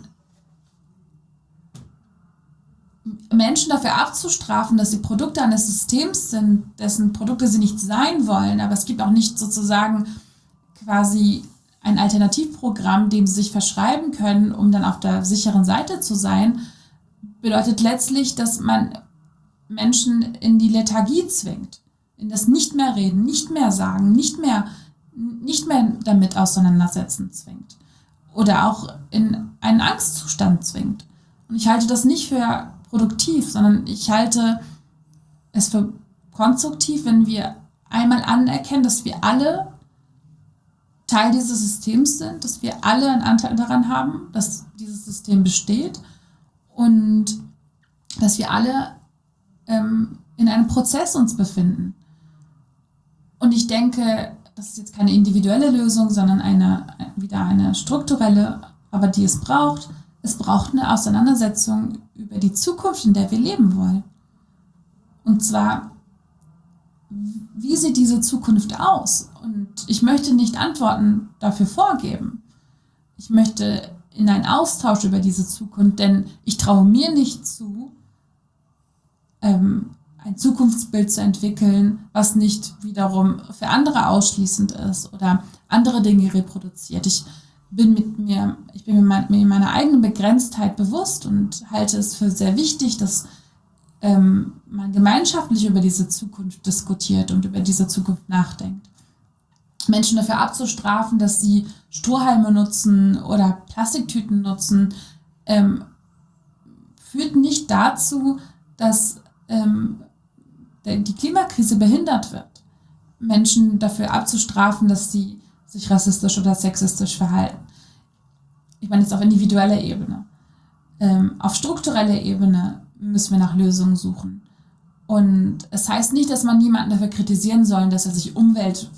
Menschen dafür abzustrafen, dass sie Produkte eines Systems sind, dessen Produkte sie nicht sein wollen, aber es gibt auch nicht sozusagen quasi ein Alternativprogramm, dem sie sich verschreiben können, um dann auf der sicheren Seite zu sein, bedeutet letztlich, dass man Menschen in die Lethargie zwingt, in das nicht mehr reden, nicht mehr sagen, nicht mehr, nicht mehr damit auseinandersetzen zwingt oder auch in einen Angstzustand zwingt. Und ich halte das nicht für produktiv, sondern ich halte es für konstruktiv, wenn wir einmal anerkennen, dass wir alle Teil dieses Systems sind, dass wir alle einen Anteil daran haben, dass dieses System besteht und dass wir alle ähm, in einem Prozess uns befinden. Und ich denke, das ist jetzt keine individuelle Lösung, sondern eine, wieder eine strukturelle, aber die es braucht. Es braucht eine Auseinandersetzung über die Zukunft, in der wir leben wollen. Und zwar, wie sieht diese Zukunft aus? Und ich möchte nicht Antworten dafür vorgeben. ich möchte in einen Austausch über diese Zukunft, denn ich traue mir nicht zu, ähm, ein Zukunftsbild zu entwickeln, was nicht wiederum für andere ausschließend ist oder andere Dinge reproduziert. Ich bin mit mir, ich bin mir, mein, mir meiner eigenen Begrenztheit bewusst und halte es für sehr wichtig, dass ähm, man gemeinschaftlich über diese Zukunft diskutiert und über diese Zukunft nachdenkt. Menschen dafür abzustrafen, dass sie Strohhalme nutzen oder Plastiktüten nutzen, ähm, führt nicht dazu, dass ähm, die Klimakrise behindert wird. Menschen dafür abzustrafen, dass sie sich rassistisch oder sexistisch verhalten. Ich meine jetzt auf individueller Ebene. Ähm, auf struktureller Ebene müssen wir nach Lösungen suchen. Und es heißt nicht, dass man niemanden dafür kritisieren soll, dass er sich umweltschädlich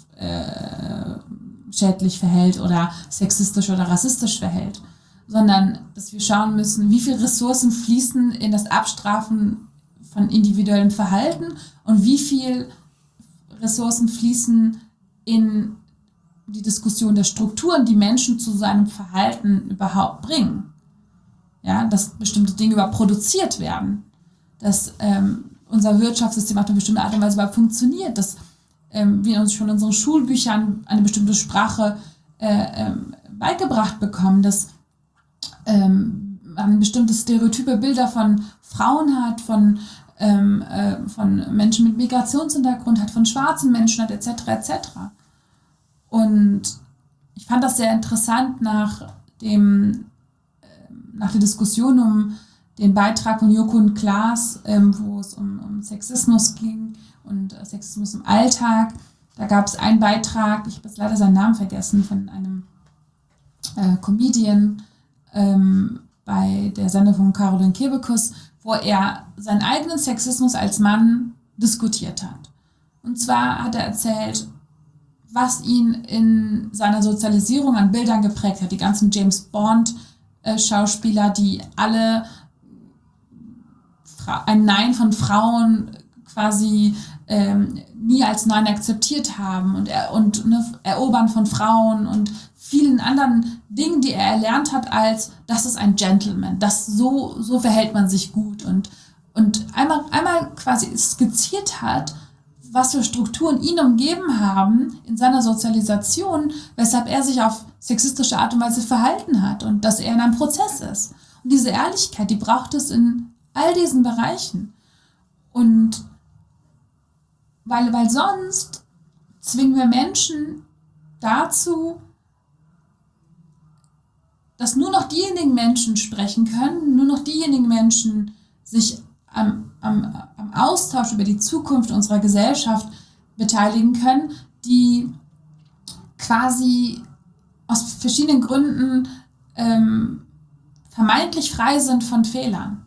äh, verhält oder sexistisch oder rassistisch verhält, sondern dass wir schauen müssen, wie viele Ressourcen fließen in das Abstrafen von individuellem Verhalten und wie viel Ressourcen fließen in die Diskussion der Strukturen, die Menschen zu seinem Verhalten überhaupt bringen. Ja, dass bestimmte Dinge überhaupt produziert werden, dass ähm, unser Wirtschaftssystem auf eine bestimmte Art und Weise überhaupt funktioniert, dass ähm, wir uns schon in unseren Schulbüchern eine bestimmte Sprache äh, ähm, beigebracht bekommen, dass ähm, man bestimmte stereotype Bilder von Frauen hat, von, ähm, äh, von Menschen mit Migrationshintergrund hat, von schwarzen Menschen hat, et cetera et cetera. Und ich fand das sehr interessant nach dem nach der Diskussion um den Beitrag von Joko und Klaas, ähm, wo es um, um Sexismus ging und äh, Sexismus im Alltag. Da gab es einen Beitrag, ich habe jetzt leider seinen Namen vergessen, von einem äh, Comedian ähm, bei der Sendung von Caroline Kebekus, wo er seinen eigenen Sexismus als Mann diskutiert hat. Und zwar hat er erzählt, was ihn in seiner Sozialisierung an Bildern geprägt hat. Die ganzen James Bond Schauspieler, die alle ein Nein von Frauen quasi ähm, nie als Nein akzeptiert haben und, er, und ne, Erobern von Frauen und vielen anderen Dingen, die er erlernt hat als, das ist ein Gentleman, das so, so verhält man sich gut und, und einmal, einmal quasi skizziert hat, was für Strukturen ihn umgeben haben in seiner Sozialisation, weshalb er sich auf sexistische Art und Weise verhalten hat und dass er in einem Prozess ist. Und diese Ehrlichkeit, die braucht es in all diesen Bereichen. Und weil, weil sonst zwingen wir Menschen dazu, dass nur noch diejenigen Menschen sprechen können, nur noch diejenigen Menschen sich am, am, am Austausch über die Zukunft unserer Gesellschaft beteiligen können, die quasi aus verschiedenen Gründen ähm, vermeintlich frei sind von Fehlern.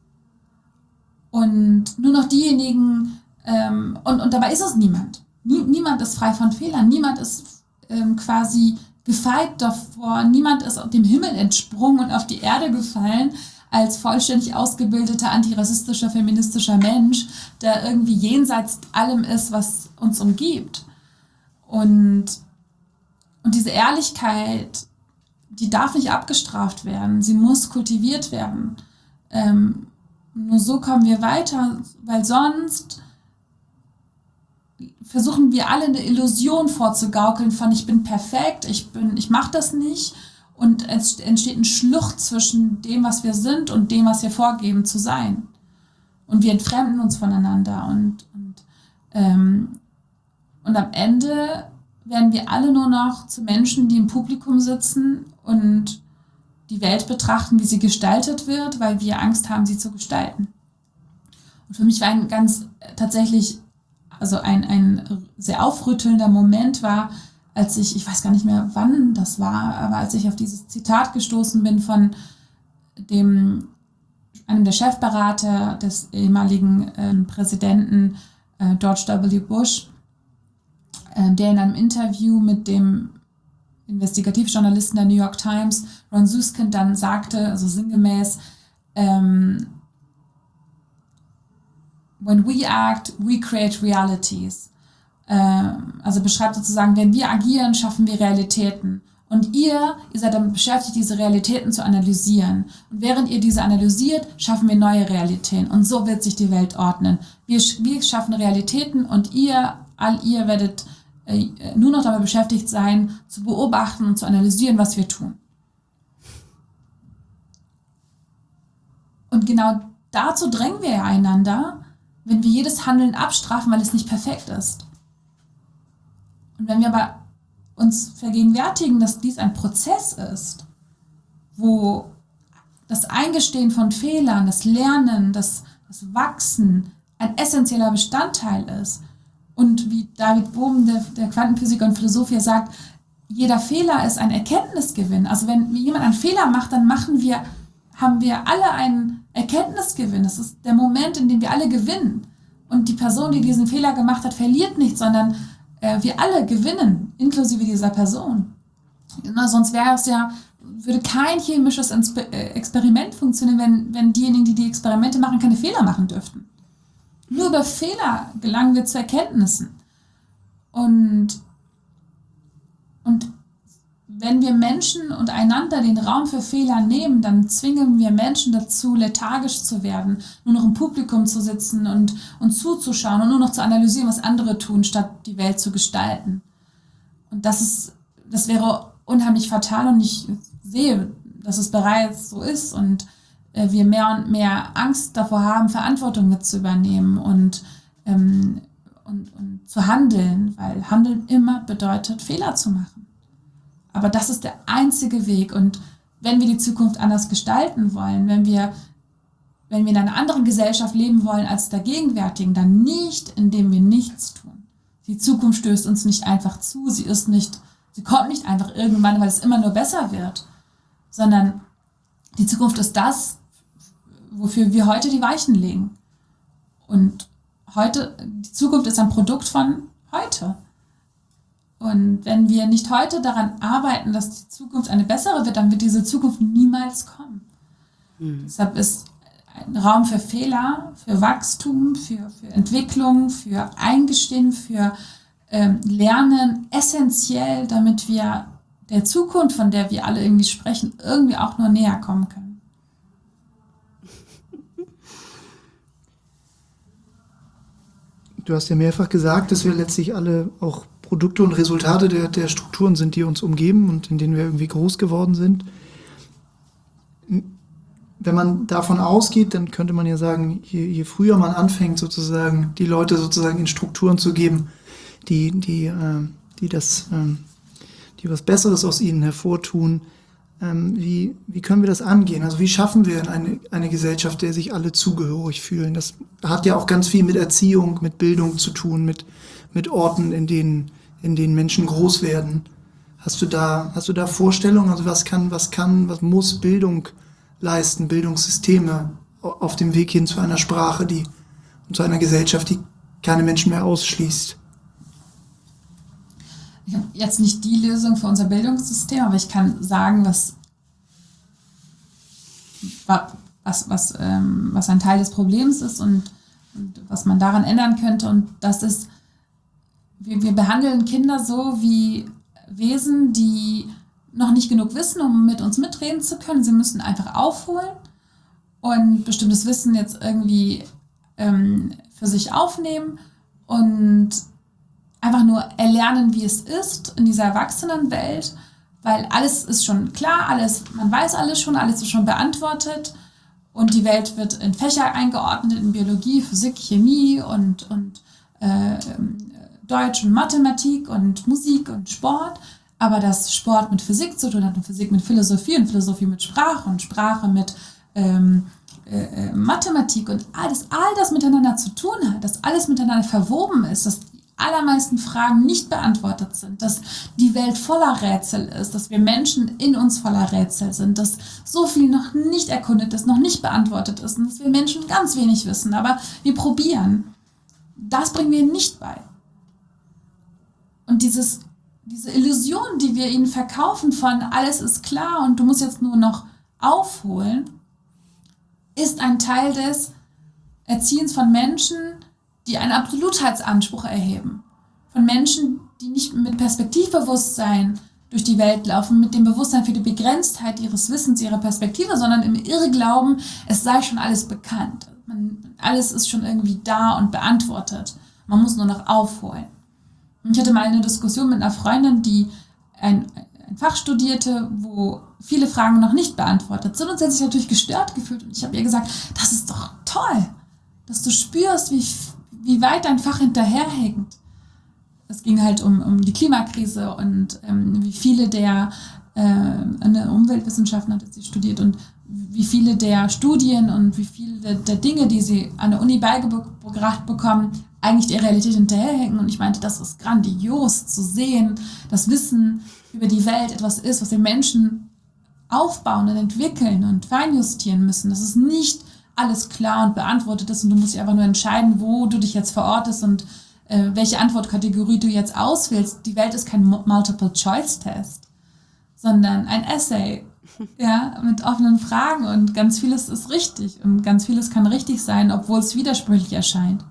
Und nur noch diejenigen, ähm, und, und dabei ist es niemand. Nie, niemand ist frei von Fehlern, niemand ist ähm, quasi gefeit davor, niemand ist dem Himmel entsprungen und auf die Erde gefallen als vollständig ausgebildeter, antirassistischer, feministischer Mensch, der irgendwie jenseits allem ist, was uns umgibt. Und, und diese Ehrlichkeit, die darf nicht abgestraft werden, sie muss kultiviert werden. Ähm, nur so kommen wir weiter, weil sonst versuchen wir alle eine Illusion vorzugaukeln von ich bin perfekt, ich bin, ich mache das nicht. Und es entsteht ein Schlucht zwischen dem, was wir sind und dem, was wir vorgeben zu sein. Und wir entfremden uns voneinander. Und, und, ähm, und am Ende werden wir alle nur noch zu Menschen, die im Publikum sitzen und die Welt betrachten, wie sie gestaltet wird, weil wir Angst haben, sie zu gestalten. Und für mich war ein ganz tatsächlich, also ein, ein sehr aufrüttelnder Moment war, als ich, ich weiß gar nicht mehr, wann das war, aber als ich auf dieses Zitat gestoßen bin von dem, einem der Chefberater des ehemaligen äh, Präsidenten äh, George W. Bush, äh, der in einem Interview mit dem Investigativjournalisten der New York Times, Ron Suskind, dann sagte, also sinngemäß, ähm, when we act, we create realities. Also beschreibt sozusagen, wenn wir agieren, schaffen wir Realitäten. Und ihr, ihr seid damit beschäftigt, diese Realitäten zu analysieren. Und während ihr diese analysiert, schaffen wir neue Realitäten. Und so wird sich die Welt ordnen. Wir, wir schaffen Realitäten und ihr, all ihr werdet äh, nur noch damit beschäftigt sein, zu beobachten und zu analysieren, was wir tun. Und genau dazu drängen wir ja einander, wenn wir jedes Handeln abstrafen, weil es nicht perfekt ist. Und wenn wir aber uns vergegenwärtigen, dass dies ein Prozess ist, wo das Eingestehen von Fehlern, das Lernen, das, das Wachsen ein essentieller Bestandteil ist. Und wie David Bohm, der, der Quantenphysiker und Philosoph, hier sagt, jeder Fehler ist ein Erkenntnisgewinn. Also wenn jemand einen Fehler macht, dann machen wir, haben wir alle einen Erkenntnisgewinn. Das ist der Moment, in dem wir alle gewinnen. Und die Person, die diesen Fehler gemacht hat, verliert nicht, sondern wir alle gewinnen, inklusive dieser Person. Na, sonst wäre es ja, würde kein chemisches Experiment funktionieren, wenn, wenn diejenigen, die die Experimente machen, keine Fehler machen dürften. Nur über Fehler gelangen wir zu Erkenntnissen. Und, und wenn wir Menschen und einander den Raum für Fehler nehmen, dann zwingen wir Menschen dazu, lethargisch zu werden, nur noch im Publikum zu sitzen und, und zuzuschauen und nur noch zu analysieren, was andere tun, statt die Welt zu gestalten. Und das ist, das wäre unheimlich fatal und ich sehe, dass es bereits so ist und äh, wir mehr und mehr Angst davor haben, Verantwortung mit zu übernehmen und, ähm, und, und zu handeln, weil Handeln immer bedeutet, Fehler zu machen. Aber das ist der einzige Weg. Und wenn wir die Zukunft anders gestalten wollen, wenn wir, wenn wir in einer anderen Gesellschaft leben wollen als der gegenwärtigen, dann nicht, indem wir nichts tun. Die Zukunft stößt uns nicht einfach zu. Sie ist nicht, sie kommt nicht einfach irgendwann, weil es immer nur besser wird. Sondern die Zukunft ist das, wofür wir heute die Weichen legen. Und heute, die Zukunft ist ein Produkt von heute. Und wenn wir nicht heute daran arbeiten, dass die Zukunft eine bessere wird, dann wird diese Zukunft niemals kommen. Mhm. Deshalb ist ein Raum für Fehler, für Wachstum, für, für Entwicklung, für Eingestehen, für ähm, Lernen essentiell, damit wir der Zukunft, von der wir alle irgendwie sprechen, irgendwie auch nur näher kommen können. Du hast ja mehrfach gesagt, dass wir letztlich alle auch Produkte und Resultate der, der Strukturen sind, die uns umgeben und in denen wir irgendwie groß geworden sind. Wenn man davon ausgeht, dann könnte man ja sagen, je, je früher man anfängt, sozusagen die Leute sozusagen in Strukturen zu geben, die, die, äh, die, das, äh, die was Besseres aus ihnen hervortun, ähm, wie, wie können wir das angehen? Also wie schaffen wir eine, eine Gesellschaft, der sich alle zugehörig fühlen? Das hat ja auch ganz viel mit Erziehung, mit Bildung zu tun, mit, mit Orten, in denen in denen Menschen groß werden. Hast du da, hast du da Vorstellungen? Also was kann, was kann, was muss Bildung leisten, Bildungssysteme auf dem Weg hin zu einer Sprache, die, und zu einer Gesellschaft, die keine Menschen mehr ausschließt? Ich habe jetzt nicht die Lösung für unser Bildungssystem, aber ich kann sagen, was, was, was, ähm, was ein Teil des Problems ist und, und was man daran ändern könnte. Und das ist, Wir, wir behandeln Kinder so wie Wesen, die noch nicht genug wissen, um mit uns mitreden zu können. Sie müssen einfach aufholen und bestimmtes Wissen jetzt irgendwie ähm, für sich aufnehmen und einfach nur erlernen, wie es ist in dieser Erwachsenenwelt, weil alles ist schon klar, alles, man weiß alles schon, alles ist schon beantwortet und die Welt wird in Fächer eingeordnet, in Biologie, Physik, Chemie und, und äh, Deutsch und Mathematik und Musik und Sport, aber dass Sport mit Physik zu tun hat und Physik mit Philosophie und Philosophie mit Sprache und Sprache mit ähm, äh, Mathematik und alles, all das miteinander zu tun hat, dass alles miteinander verwoben ist, dass die allermeisten Fragen nicht beantwortet sind, dass die Welt voller Rätsel ist, dass wir Menschen in uns voller Rätsel sind, dass so viel noch nicht erkundet ist, noch nicht beantwortet ist und dass wir Menschen ganz wenig wissen, aber wir probieren. Das bringen wir ihnen nicht bei. Und dieses, diese Illusion, die wir ihnen verkaufen von alles ist klar und du musst jetzt nur noch aufholen, ist ein Teil des Erziehens von Menschen, die einen Absolutheitsanspruch erheben. Von Menschen, die nicht mit Perspektivbewusstsein durch die Welt laufen mit dem Bewusstsein für die Begrenztheit ihres Wissens, ihrer Perspektive, sondern im Irrglauben, es sei schon alles bekannt. Man, alles ist schon irgendwie da und beantwortet. Man muss nur noch aufholen. Ich hatte mal eine Diskussion mit einer Freundin, die ein, ein Fach studierte, wo viele Fragen noch nicht beantwortet sind. Und sie hat sich natürlich gestört gefühlt. Und ich habe ihr gesagt, das ist doch toll, dass du spürst, wie, wie weit dein Fach hinterherhängt. Es ging halt um, um die Klimakrise und ähm, wie viele der äh, eine Umweltwissenschaften hat sie studiert und wie viele der Studien und wie viele der, der Dinge, die sie an der Uni beigebracht bekommen, eigentlich der Realität hinterherhängen. Und ich meinte, das ist grandios zu sehen, dass Wissen über die Welt etwas ist, was wir Menschen aufbauen und entwickeln und feinjustieren müssen. Das ist nicht alles klar und beantwortet ist und du musst dich einfach nur entscheiden, wo du dich jetzt verortest und äh, welche Antwortkategorie du jetzt auswählst. Die Welt ist kein Multiple-Choice-Test, sondern ein Essay, ja, mit offenen Fragen und ganz vieles ist richtig und ganz vieles kann richtig sein, obwohl es widersprüchlich erscheint.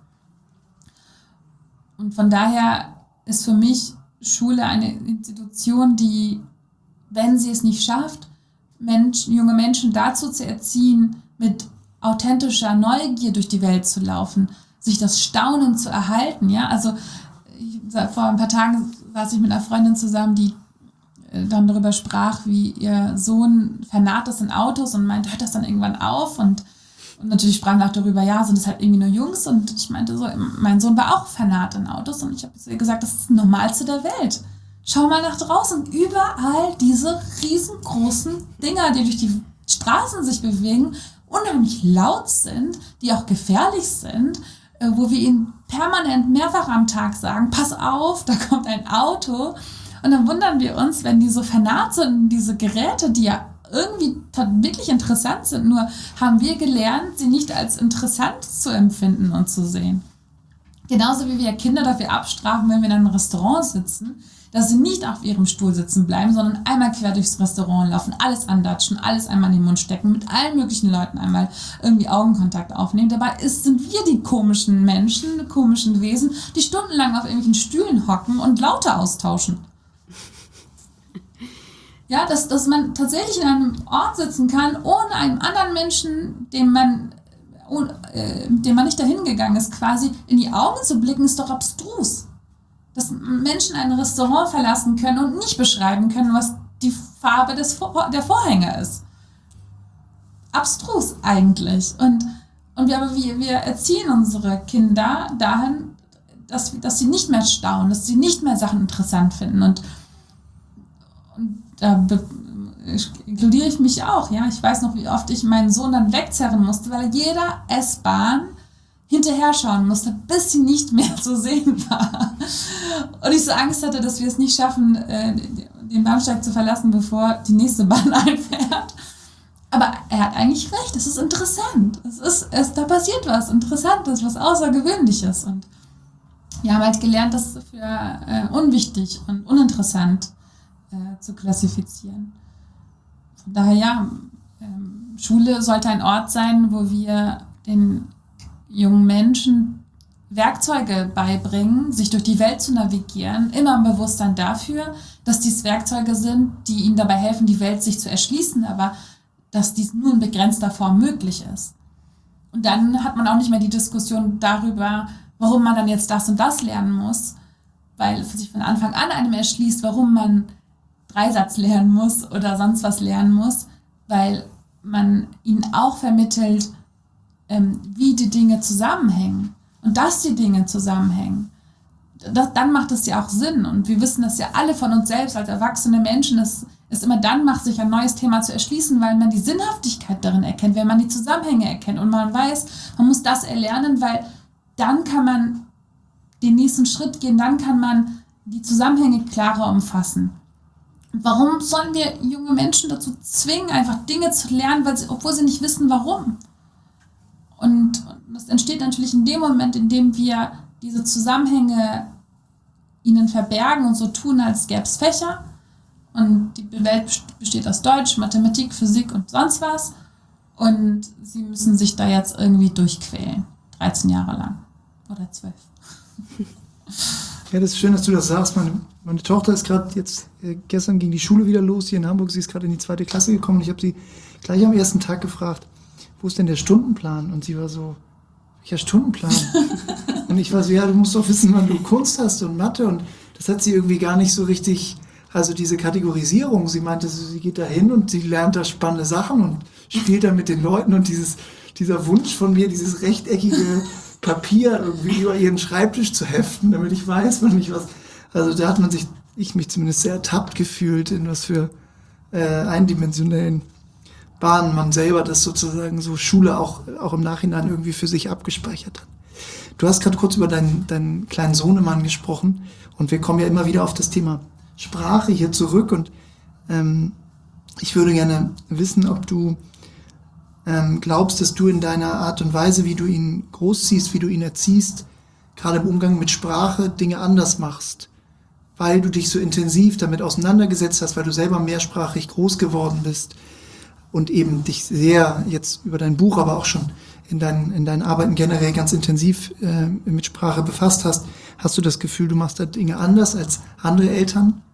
Und von daher ist für mich Schule eine Institution, die, wenn sie es nicht schafft, Menschen, junge Menschen dazu zu erziehen, mit authentischer Neugier durch die Welt zu laufen, sich das Staunen zu erhalten. Ja? Also ich, vor ein paar Tagen saß ich mit einer Freundin zusammen, die dann darüber sprach, wie ihr Sohn vernarrt ist in Autos und meint, hört das dann irgendwann auf? Und, und natürlich sprachen wir auch darüber, ja, sind das halt irgendwie nur Jungs? Und ich meinte so, mein Sohn war auch vernarrt in Autos und ich habe ihr gesagt, das ist das Normalste der Welt. Schau mal nach draußen, überall diese riesengroßen Dinger, die durch die Straßen sich bewegen, unheimlich laut sind, die auch gefährlich sind, wo wir ihnen permanent mehrfach am Tag sagen, pass auf, da kommt ein Auto. Und dann wundern wir uns, wenn die so vernarrt sind, diese Geräte, die ja irgendwie wirklich interessant sind, nur haben wir gelernt, sie nicht als interessant zu empfinden und zu sehen. Genauso wie wir Kinder dafür abstrafen, wenn wir in einem Restaurant sitzen, dass sie nicht auf ihrem Stuhl sitzen bleiben, sondern einmal quer durchs Restaurant laufen, alles andatschen, alles einmal in den Mund stecken, mit allen möglichen Leuten einmal irgendwie Augenkontakt aufnehmen. Dabei ist, sind wir die komischen Menschen, komischen Wesen, die stundenlang auf irgendwelchen Stühlen hocken und Laute austauschen. Ja, dass, dass man tatsächlich in einem Ort sitzen kann, ohne einen anderen Menschen, dem man, oh, äh, dem man nicht dahin gegangen ist, quasi in die Augen zu blicken, ist doch abstrus. Dass Menschen ein Restaurant verlassen können und nicht beschreiben können, was die Farbe des Vor- der Vorhänge ist. Abstrus eigentlich. Und, und wir, aber wir, wir erziehen unsere Kinder dahin, dass, dass sie nicht mehr staunen, dass sie nicht mehr Sachen interessant finden. Und, und da be- inkludiere ich mich auch. Ja? Ich weiß noch, wie oft ich meinen Sohn dann wegzerren musste, weil jeder S-Bahn hinterher schauen musste, bis sie nicht mehr zu sehen war. Und ich so Angst hatte, dass wir es nicht schaffen, den Bahnsteig zu verlassen, bevor die nächste Bahn einfährt. Aber er hat eigentlich recht, es ist interessant. Es ist, es, da passiert was Interessantes, was Außergewöhnliches. Und wir haben halt gelernt, das für äh, unwichtig und uninteressant äh, zu klassifizieren. Von daher, ja, äh, Schule sollte ein Ort sein, wo wir den jungen Menschen Werkzeuge beibringen, sich durch die Welt zu navigieren, immer im Bewusstsein dafür, dass dies Werkzeuge sind, die ihnen dabei helfen, die Welt sich zu erschließen, aber dass dies nur in begrenzter Form möglich ist. Und dann hat man auch nicht mehr die Diskussion darüber, warum man dann jetzt das und das lernen muss, weil es sich von Anfang an einem erschließt, warum man Dreisatz lernen muss oder sonst was lernen muss, weil man ihnen auch vermittelt, wie die Dinge zusammenhängen und dass die Dinge zusammenhängen. Das, dann macht es ja auch Sinn und wir wissen das ja alle von uns selbst als erwachsene Menschen, es ist immer dann macht, sich ein neues Thema zu erschließen, weil man die Sinnhaftigkeit darin erkennt, wenn man die Zusammenhänge erkennt und man weiß, man muss das erlernen, weil dann kann man den nächsten Schritt gehen, dann kann man die Zusammenhänge klarer umfassen. Warum sollen wir junge Menschen dazu zwingen, einfach Dinge zu lernen, weil sie, obwohl sie nicht wissen, warum? Und das entsteht natürlich in dem Moment, in dem wir diese Zusammenhänge ihnen verbergen und so tun, als gäbe es Fächer. Und die Welt besteht aus Deutsch, Mathematik, Physik und sonst was. Und sie müssen sich da jetzt irgendwie durchquälen. dreizehn Jahre lang. Oder zwölf. Ja, das ist schön, dass du das sagst. Meine, meine Tochter ist gerade jetzt, äh, gestern ging die Schule wieder los hier in Hamburg. Sie ist gerade in die zweite Klasse gekommen. Und ich habe sie gleich am ersten Tag gefragt, wo ist denn der Stundenplan? Und sie war so, welcher Stundenplan? Und ich war so, ja, du musst doch wissen, wann du Kunst hast und Mathe. Und das hat sie irgendwie gar nicht so richtig, also diese Kategorisierung. Sie meinte, sie geht da hin und sie lernt da spannende Sachen und spielt da mit den Leuten. Und dieses, dieser Wunsch von mir, dieses rechteckige Papier irgendwie über ihren Schreibtisch zu heften, damit ich weiß, wann ich was... Also da hat man sich, ich mich zumindest sehr ertappt gefühlt, in was für äh, eindimensionellen Bahnen man selber das sozusagen so Schule auch, auch im Nachhinein irgendwie für sich abgespeichert hat. Du hast gerade kurz über deinen, deinen kleinen Sohnemann gesprochen und wir kommen ja immer wieder auf das Thema Sprache hier zurück und ähm, ich würde gerne wissen, ob du ähm, glaubst, dass du in deiner Art und Weise, wie du ihn großziehst, wie du ihn erziehst, gerade im Umgang mit Sprache Dinge anders machst, weil du dich so intensiv damit auseinandergesetzt hast, weil du selber mehrsprachig groß geworden bist und eben dich sehr jetzt über dein Buch, aber auch schon in deinen, in deinen Arbeiten generell ganz intensiv äh, mit Sprache befasst hast. Hast du das Gefühl, du machst da Dinge anders als andere Eltern?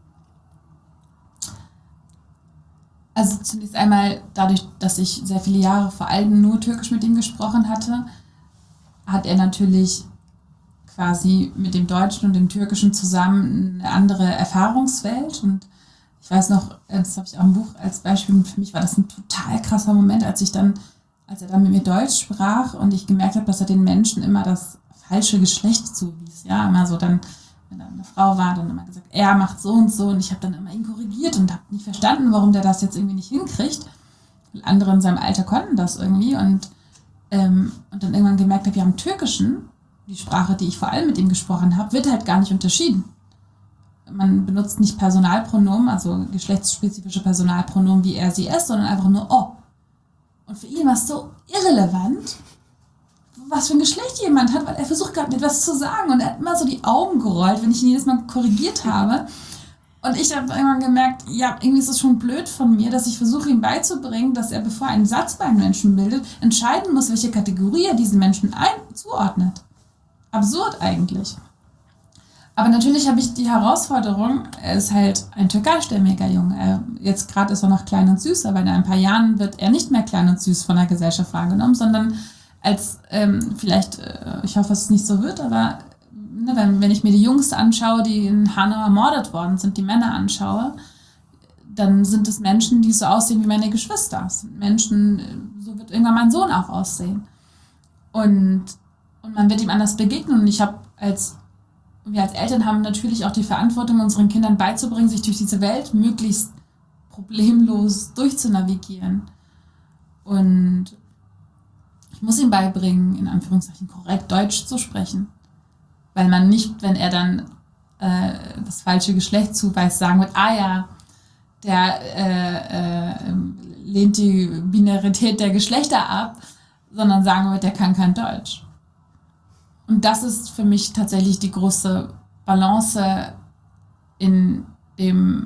Also zunächst einmal dadurch, dass ich sehr viele Jahre vor allem nur Türkisch mit ihm gesprochen hatte, hat er natürlich quasi mit dem Deutschen und dem Türkischen zusammen eine andere Erfahrungswelt. Und ich weiß noch, das habe ich auch im Buch als Beispiel, für mich war das ein total krasser Moment, als ich dann, als er dann mit mir Deutsch sprach und ich gemerkt habe, dass er den Menschen immer das falsche Geschlecht zuwies. Ja, immer so dann, wenn er eine Frau war, dann immer gesagt, er macht so und so und ich habe dann immer ihn korrigiert und habe nicht verstanden, warum der das jetzt irgendwie nicht hinkriegt. Andere in seinem Alter konnten das irgendwie und, ähm, und dann irgendwann gemerkt habe, ja, im Türkischen, die Sprache, die ich vor allem mit ihm gesprochen habe, wird halt gar nicht unterschieden. Man benutzt nicht Personalpronomen, also geschlechtsspezifische Personalpronomen, wie er, sie, es, sondern einfach nur oh. Und für ihn war es so irrelevant, was für ein Geschlecht jemand hat, weil er versucht gerade etwas zu sagen und er hat immer so die Augen gerollt, wenn ich ihn jedes Mal korrigiert habe. Und ich habe irgendwann gemerkt, ja, irgendwie ist es schon blöd von mir, dass ich versuche, ihm beizubringen, dass er, bevor er einen Satz bei einem Menschen bildet, entscheiden muss, welche Kategorie er diesen Menschen ein- zuordnet. Absurd eigentlich. Aber natürlich habe ich die Herausforderung, er ist halt ein türkeistämmiger Junge. Er, jetzt gerade ist er noch klein und süß, aber in ein paar Jahren wird er nicht mehr klein und süß von der Gesellschaft wahrgenommen, sondern als, ähm, vielleicht, äh, ich hoffe, dass es nicht so wird, aber ne, wenn, wenn ich mir die Jungs anschaue, die in Hanau ermordet worden sind, die Männer anschaue, dann sind es Menschen, die so aussehen wie meine Geschwister. Es sind Menschen, so wird irgendwann mein Sohn auch aussehen. Und, und man wird ihm anders begegnen. Und ich habe als, wir als Eltern haben natürlich auch die Verantwortung, unseren Kindern beizubringen, sich durch diese Welt möglichst problemlos durchzunavigieren. Und ich muss ihm beibringen, in Anführungszeichen korrekt Deutsch zu sprechen. Weil man nicht, wenn er dann äh, das falsche Geschlecht zuweist, sagen wird, ah ja, der äh, äh, lehnt die Binarität der Geschlechter ab, sondern sagen wird, der kann kein Deutsch. Und das ist für mich tatsächlich die große Balance in dem,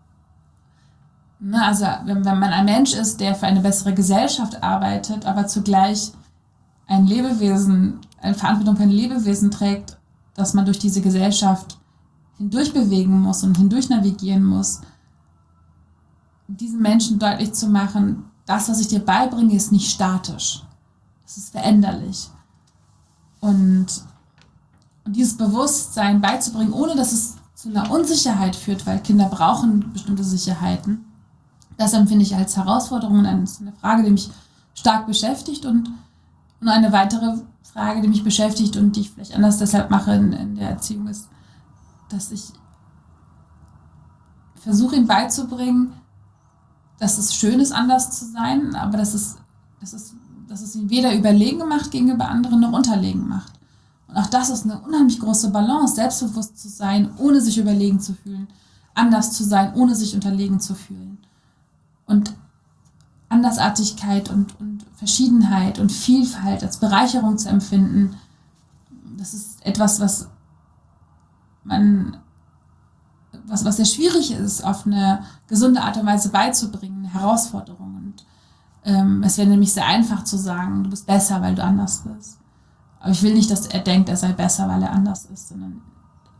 ne, also wenn, wenn man ein Mensch ist, der für eine bessere Gesellschaft arbeitet, aber zugleich ein Lebewesen, eine Verantwortung für ein Lebewesen trägt, dass man durch diese Gesellschaft hindurch bewegen muss und hindurch navigieren muss, diesen Menschen deutlich zu machen, das, was ich dir beibringe, ist nicht statisch. Es ist veränderlich. Und, und dieses Bewusstsein beizubringen, ohne dass es zu einer Unsicherheit führt, weil Kinder brauchen bestimmte Sicherheiten, das empfinde ich als Herausforderung und eine Frage, die mich stark beschäftigt und, und eine weitere Frage, die mich beschäftigt und die ich vielleicht anders deshalb mache in, in der Erziehung, ist, dass ich versuche, ihm beizubringen, dass es schön ist, anders zu sein, aber dass es, dass es, dass es ihn weder überlegen macht gegenüber anderen noch unterlegen macht. Und auch das ist eine unheimlich große Balance, selbstbewusst zu sein, ohne sich überlegen zu fühlen, anders zu sein, ohne sich unterlegen zu fühlen. Und Andersartigkeit und, und Verschiedenheit und Vielfalt als Bereicherung zu empfinden, das ist etwas, was man, was, was sehr schwierig ist, auf eine gesunde Art und Weise beizubringen, eine Herausforderung. Und ähm, es wäre nämlich sehr einfach zu sagen, du bist besser, weil du anders bist. Aber ich will nicht, dass er denkt, er sei besser, weil er anders ist, sondern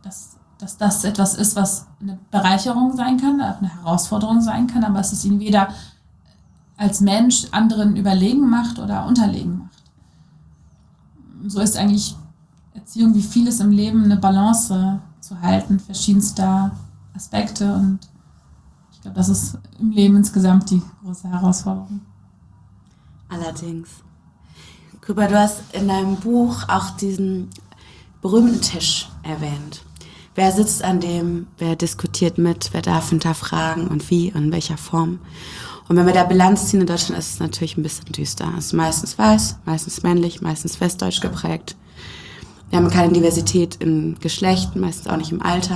dass, dass das etwas ist, was eine Bereicherung sein kann, auch eine Herausforderung sein kann, aber dass es ihn weder als Mensch anderen überlegen macht oder unterlegen macht. So ist eigentlich Erziehung wie vieles im Leben eine Balance zu halten, verschiedenster Aspekte, und ich glaube, das ist im Leben insgesamt die große Herausforderung. Allerdings. Kübra, du hast in deinem Buch auch diesen berühmten Tisch erwähnt. Wer sitzt an dem, wer diskutiert mit, wer darf hinterfragen und wie und in welcher Form. Und wenn wir da Bilanz ziehen in Deutschland, ist es natürlich ein bisschen düster. Es ist meistens weiß, meistens männlich, meistens westdeutsch geprägt. Wir haben keine Diversität im Geschlecht, meistens auch nicht im Alter.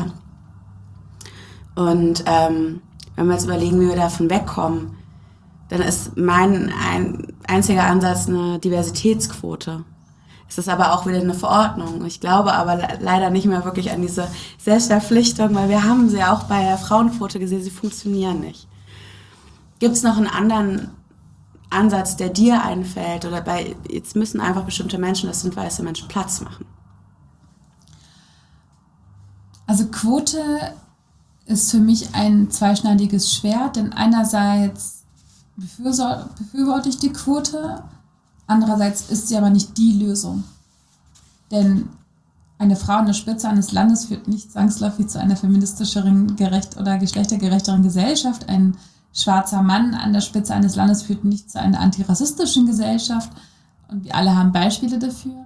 Und ähm, wenn wir jetzt überlegen, wie wir davon wegkommen, dann ist mein ein, einziger Ansatz eine Diversitätsquote. Es ist aber auch wieder eine Verordnung. Ich glaube aber le- leider nicht mehr wirklich an diese Selbstverpflichtung, weil wir haben sie auch bei der Frauenquote gesehen, sie funktionieren nicht. Gibt es noch einen anderen Ansatz, der dir einfällt? Oder bei, jetzt müssen einfach bestimmte Menschen, das sind weiße Menschen, Platz machen? Also Quote ist für mich ein zweischneidiges Schwert, denn einerseits befürso- befürworte ich die Quote, andererseits ist sie aber nicht die Lösung. Denn eine Frau an der Spitze eines Landes führt nicht zwangsläufig zu einer feministischeren gerecht oder geschlechtergerechteren Gesellschaft. Ein schwarzer Mann an der Spitze eines Landes führt nicht zu einer antirassistischen Gesellschaft. Und wir alle haben Beispiele dafür.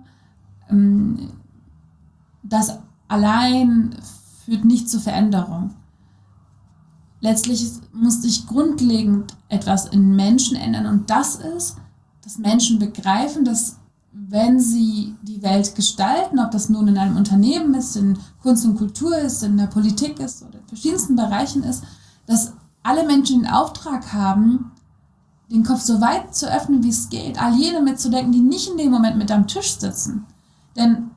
Das allein führt nicht zur Veränderung. Letztlich muss sich grundlegend etwas in Menschen ändern, und das ist, dass Menschen begreifen, dass wenn sie die Welt gestalten, ob das nun in einem Unternehmen ist, in Kunst und Kultur ist, in der Politik ist oder in verschiedensten Bereichen ist, dass alle Menschen den Auftrag haben, den Kopf so weit zu öffnen, wie es geht, all jene mitzudenken, die nicht in dem Moment mit am Tisch sitzen. Denn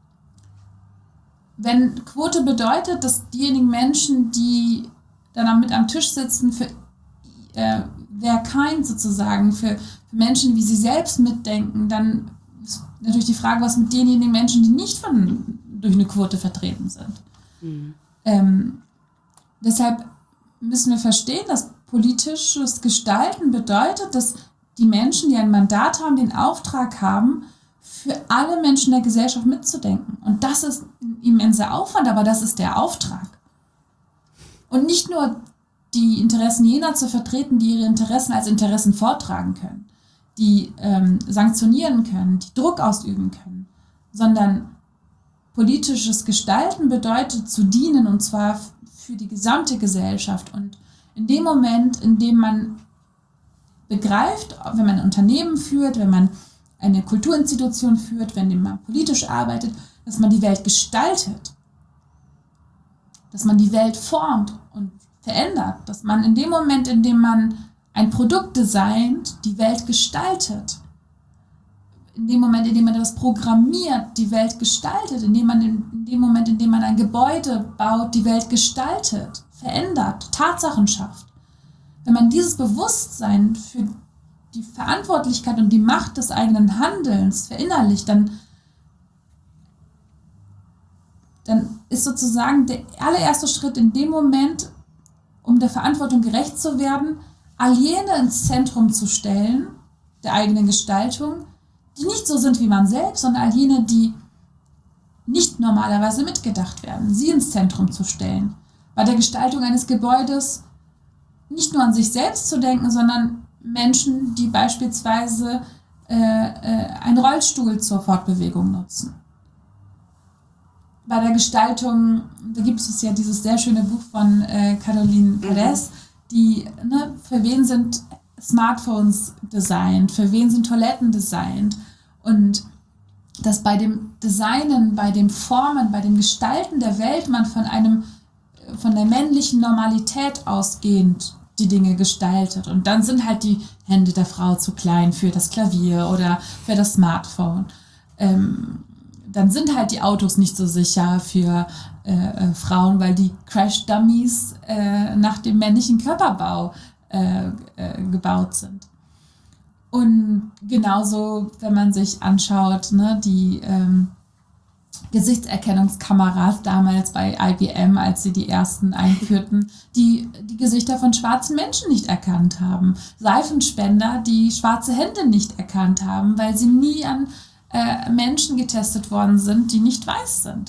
wenn Quote bedeutet, dass diejenigen Menschen, die dann mit am Tisch sitzen, für äh, their kind sozusagen, für, für Menschen, wie sie selbst mitdenken, dann ist natürlich die Frage, was mit denjenigen Menschen, die nicht von, durch eine Quote vertreten sind. Mhm. Ähm, deshalb müssen wir verstehen, dass politisches Gestalten bedeutet, dass die Menschen, die ein Mandat haben, den Auftrag haben, für alle Menschen der Gesellschaft mitzudenken. Und das ist ein immenser Aufwand, aber das ist der Auftrag. Und nicht nur die Interessen jener zu vertreten, die ihre Interessen als Interessen vortragen können, die ähm, sanktionieren können, die Druck ausüben können, sondern politisches Gestalten bedeutet zu dienen, und zwar für die gesamte Gesellschaft. Und in dem Moment, in dem man begreift, wenn man ein Unternehmen führt, wenn man eine Kulturinstitution führt, wenn man politisch arbeitet, dass man die Welt gestaltet, dass man die Welt formt und verändert, dass man in dem Moment, in dem man ein Produkt designt, die Welt gestaltet, in dem Moment, in dem man das programmiert, die Welt gestaltet, in dem man in, in dem Moment, in dem man ein Gebäude baut, die Welt gestaltet, verändert, Tatsachen schafft. Wenn man dieses Bewusstsein für die Verantwortlichkeit und die Macht des eigenen Handelns verinnerlicht, dann, dann ist sozusagen der allererste Schritt in dem Moment, um der Verantwortung gerecht zu werden, all jene ins Zentrum zu stellen, der eigenen Gestaltung, die nicht so sind wie man selbst, sondern all jene, die nicht normalerweise mitgedacht werden, sie ins Zentrum zu stellen. Bei der Gestaltung eines Gebäudes nicht nur an sich selbst zu denken, sondern Menschen, die beispielsweise äh, äh, einen Rollstuhl zur Fortbewegung nutzen. Bei der Gestaltung, da gibt es ja dieses sehr schöne Buch von äh, Caroline Perez, die, ne, für wen sind Smartphones designt, für wen sind Toiletten designt, und dass bei dem Designen, bei dem Formen, bei dem Gestalten der Welt man von einem, von der männlichen Normalität ausgehend die Dinge gestaltet. Und dann sind halt die Hände der Frau zu klein für das Klavier oder für das Smartphone. Ähm, dann sind halt die Autos nicht so sicher für äh, äh, Frauen, weil die Crash-Dummies äh, nach dem männlichen Körperbau äh, äh, gebaut sind. Und genauso, wenn man sich anschaut, ne, die, ähm, Gesichtserkennungskameras damals bei I B M, als sie die ersten einführten, die die Gesichter von schwarzen Menschen nicht erkannt haben. Seifenspender, die schwarze Hände nicht erkannt haben, weil sie nie an äh, Menschen getestet worden sind, die nicht weiß sind.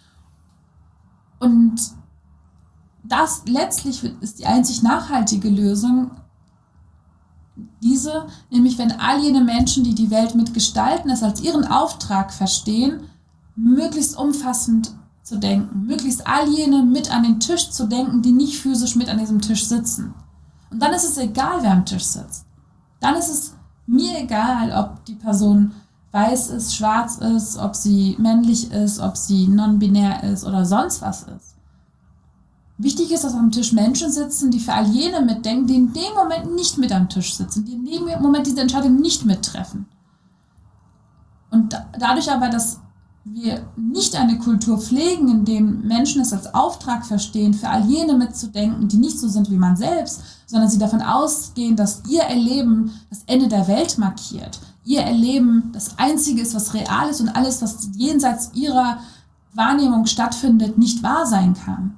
Und das letztlich ist die einzig nachhaltige Lösung, diese, nämlich wenn all jene Menschen, die die Welt mitgestalten, es als ihren Auftrag verstehen, möglichst umfassend zu denken, möglichst all jene mit an den Tisch zu denken, die nicht physisch mit an diesem Tisch sitzen. Und dann ist es egal, wer am Tisch sitzt. Dann ist es mir egal, ob die Person weiß ist, schwarz ist, ob sie männlich ist, ob sie non-binär ist oder sonst was ist. Wichtig ist, dass am Tisch Menschen sitzen, die für all jene mitdenken, die in dem Moment nicht mit am Tisch sitzen, die in dem Moment diese Entscheidung nicht mittreffen. Und da, dadurch aber, dass wir nicht eine Kultur pflegen, in dem Menschen es als Auftrag verstehen, für all jene mitzudenken, die nicht so sind wie man selbst, sondern sie davon ausgehen, dass ihr Erleben das Ende der Welt markiert. Ihr Erleben das Einzige ist, was real ist und alles, was jenseits ihrer Wahrnehmung stattfindet, nicht wahr sein kann.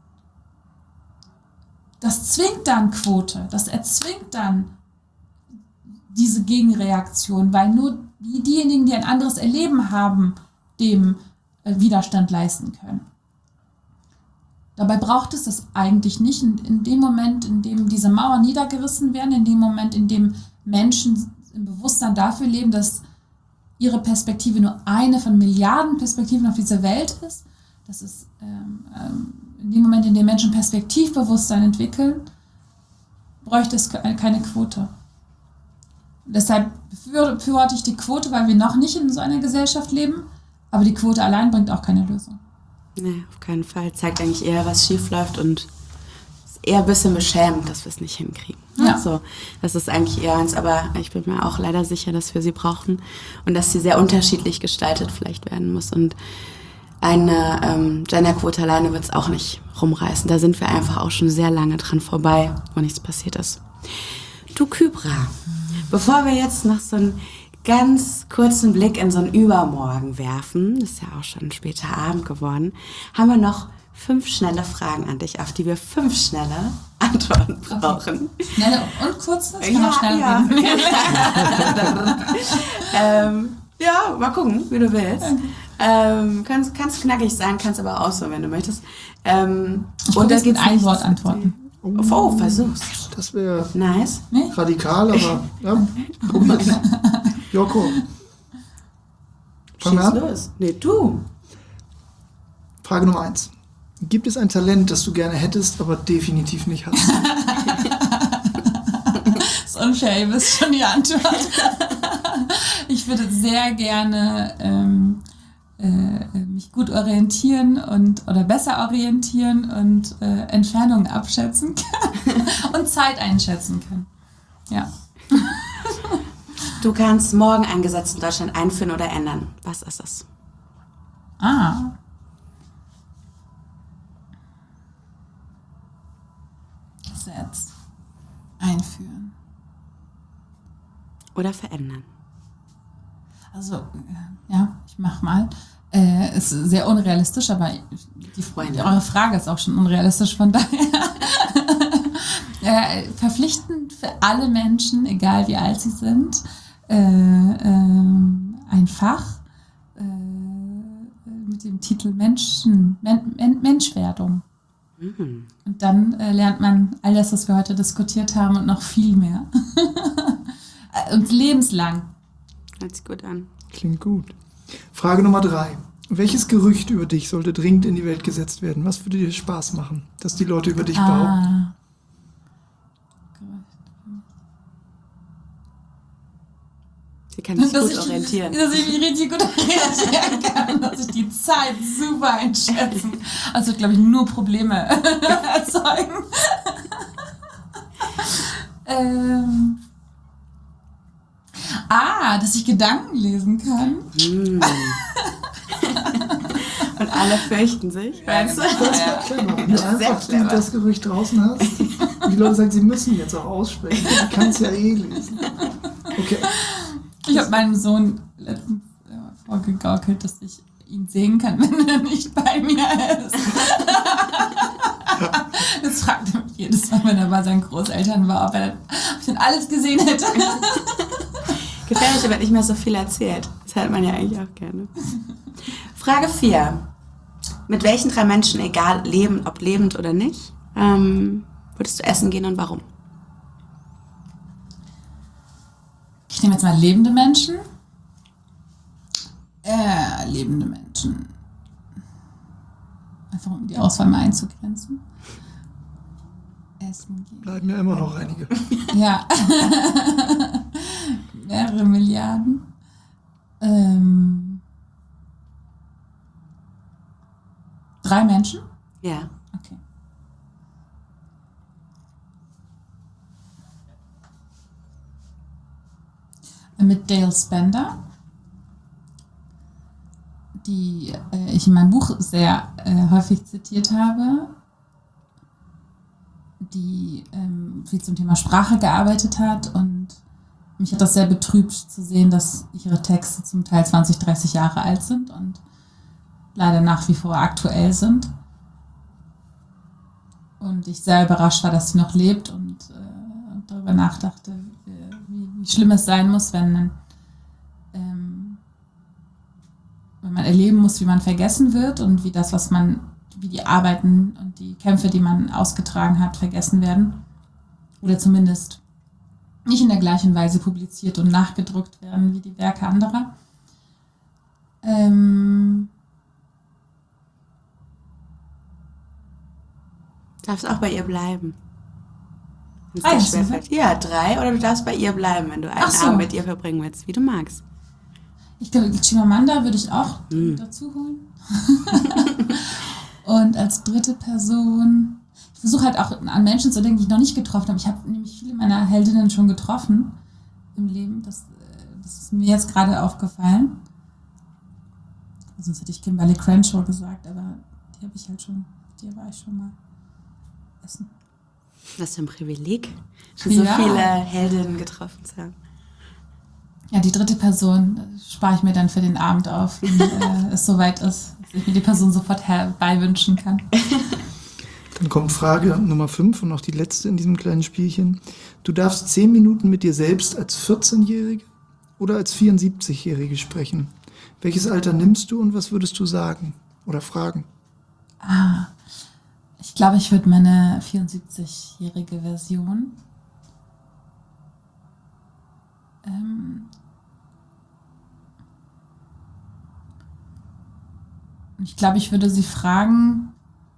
Das zwingt dann Quote, das erzwingt dann diese Gegenreaktion, weil nur die, diejenigen, die ein anderes Erleben haben, dem Widerstand leisten können. Dabei braucht es das eigentlich nicht. In, in dem Moment, in dem diese Mauern niedergerissen werden, in dem Moment, in dem Menschen im Bewusstsein dafür leben, dass ihre Perspektive nur eine von Milliarden Perspektiven auf dieser Welt ist, das ist ähm, ähm, in dem Moment, in dem Menschen Perspektivbewusstsein entwickeln, bräuchte es keine Quote. Deshalb befürworte ich die Quote, weil wir noch nicht in so einer Gesellschaft leben, aber die Quote allein bringt auch keine Lösung. Nee, auf keinen Fall. Zeigt eigentlich eher, was schief läuft und ist eher ein bisschen beschämend, dass wir es nicht hinkriegen. Ja. So, das ist eigentlich eher eins, aber ich bin mir auch leider sicher, dass wir sie brauchen und dass sie sehr unterschiedlich gestaltet vielleicht werden muss. Und eine ähm, Genderquote alleine wird es auch nicht rumreißen. Da sind wir einfach auch schon sehr lange dran vorbei, wo nichts passiert ist. Du Kybra, bevor wir jetzt noch so einen ganz kurzen Blick in so einen Übermorgen werfen, das ist ja auch schon ein später Abend geworden, haben wir noch fünf schnelle Fragen an dich, auf die wir fünf schnelle Antworten brauchen. Okay. Schnelle und kurze? Ich kann ja, auch schnell ja. reden. ähm, ja, mal gucken, wie du willst. Okay. Ähm, kannst, kannst knackig sein, kannst aber auch so, wenn du möchtest. Ähm, ich und da gibt ein Wort antworten. Oh, oh, versuch's. Das wäre nice. Radikal, aber ja, gucken wir. Joko. Schieß los. Nee, du. Frage Nummer eins. Gibt es ein Talent, das du gerne hättest, aber definitiv nicht hast? Das ist unfair, ihr wisst schon die Antwort. Ich würde sehr gerne ähm, äh, mich gut orientieren und oder besser orientieren und äh, Entfernungen abschätzen können und Zeit einschätzen können. Ja. Du kannst morgen ein Gesetz in Deutschland einführen oder ändern. Was ist es? Ah. Gesetz einführen. Oder verändern. Also, ja, ich mach mal. Äh, ist sehr unrealistisch, aber die, Freunde. Eure Frage ist auch schon unrealistisch, von daher. äh, verpflichtend für alle Menschen, egal wie alt sie sind, äh, äh, ein Fach äh, mit dem Titel Menschen, Men, Men, Menschwerdung. Mhm. Und dann äh, lernt man all das, was wir heute diskutiert haben und noch viel mehr. Und lebenslang. Hört sich gut an. Klingt gut. Frage Nummer drei. Welches Gerücht über dich sollte dringend in die Welt gesetzt werden? Was würde dir Spaß machen, dass die Leute über dich ah. behaupten? Sie kann sich dass gut ich, orientieren. Dass ich mich richtig gut orientieren kann, dass ich die Zeit super einschätzen. Also glaube ich nur Probleme erzeugen. ähm. Ah, dass ich Gedanken lesen kann. Mm. Und alle fürchten sich, weißt du? Das wäre clever. Wenn du einfach die, das Gerücht draußen hast, und die Leute sagen, sie müssen jetzt auch aussprechen. Ich kann es ja eh lesen. Okay. Ich habe meinem Sohn letztens vorgegaukelt, dass ich ihn sehen kann, wenn er nicht bei mir ist. Das fragt er mich jedes Mal, wenn er bei seinen Großeltern war, ob er ob ich dann alles gesehen hätte. Gefährlich, aber nicht mehr so viel erzählt. Das hört man ja eigentlich auch gerne. Frage vier. Mit welchen drei Menschen, egal leben, ob lebend oder nicht, ähm, würdest du essen gehen und warum? Ich nehme jetzt mal lebende Menschen. Äh, lebende Menschen. Einfach um die Auswahl mal einzugrenzen. Essen gehen. Bleiben ja immer noch einige. Ja. Mehrere Milliarden. Ähm, drei Menschen? Ja. Okay. Mit Dale Spender, die äh, ich in meinem Buch sehr äh, häufig zitiert habe, die ähm, viel zum Thema Sprache gearbeitet hat, und mich hat das sehr betrübt zu sehen, dass ihre Texte zum Teil zwanzig, dreißig Jahre alt sind und leider nach wie vor aktuell sind. Und ich sehr überrascht war, dass sie noch lebt, und äh, darüber nachdachte, wie, wie schlimm es sein muss, wenn, ähm, wenn man erleben muss, wie man vergessen wird und wie das, was man, wie die Arbeiten und die Kämpfe, die man ausgetragen hat, vergessen werden. Oder zumindest nicht in der gleichen Weise publiziert und nachgedruckt werden wie die Werke anderer. Ähm, Darfst auch bei ihr bleiben. Wenn's Ah, dir das schwerfällt. Ja, drei, oder du darfst bei ihr bleiben, wenn du einen Ach so. Abend mit ihr verbringen willst, wie du magst. Ich glaube, Chimamanda würde ich auch Mm. dazu holen. Und als dritte Person, ich versuche halt auch an Menschen zu denken, die ich noch nicht getroffen habe. Ich habe nämlich viele meiner Heldinnen schon getroffen im Leben. Das, das ist mir jetzt gerade aufgefallen. Sonst hätte ich Kimberly Crenshaw gesagt, aber die habe ich halt schon, die war ich schon mal essen. Was für ein Privileg, schon so Ja. viele Heldinnen getroffen zu haben. Ja, die dritte Person äh, spare ich mir dann für den Abend auf, wenn äh, es soweit ist, dass ich mir die Person sofort herbeiwünschen kann. Dann kommt Frage Nummer fünf und auch die letzte in diesem kleinen Spielchen. Du darfst zehn Minuten mit dir selbst als vierzehnjährige oder als vierundsiebzigjährige sprechen. Welches Alter nimmst du und was würdest du sagen oder fragen? Ah, ich glaube, ich würde meine vierundsiebzigjährige Version ähm, ich glaube, ich würde sie fragen,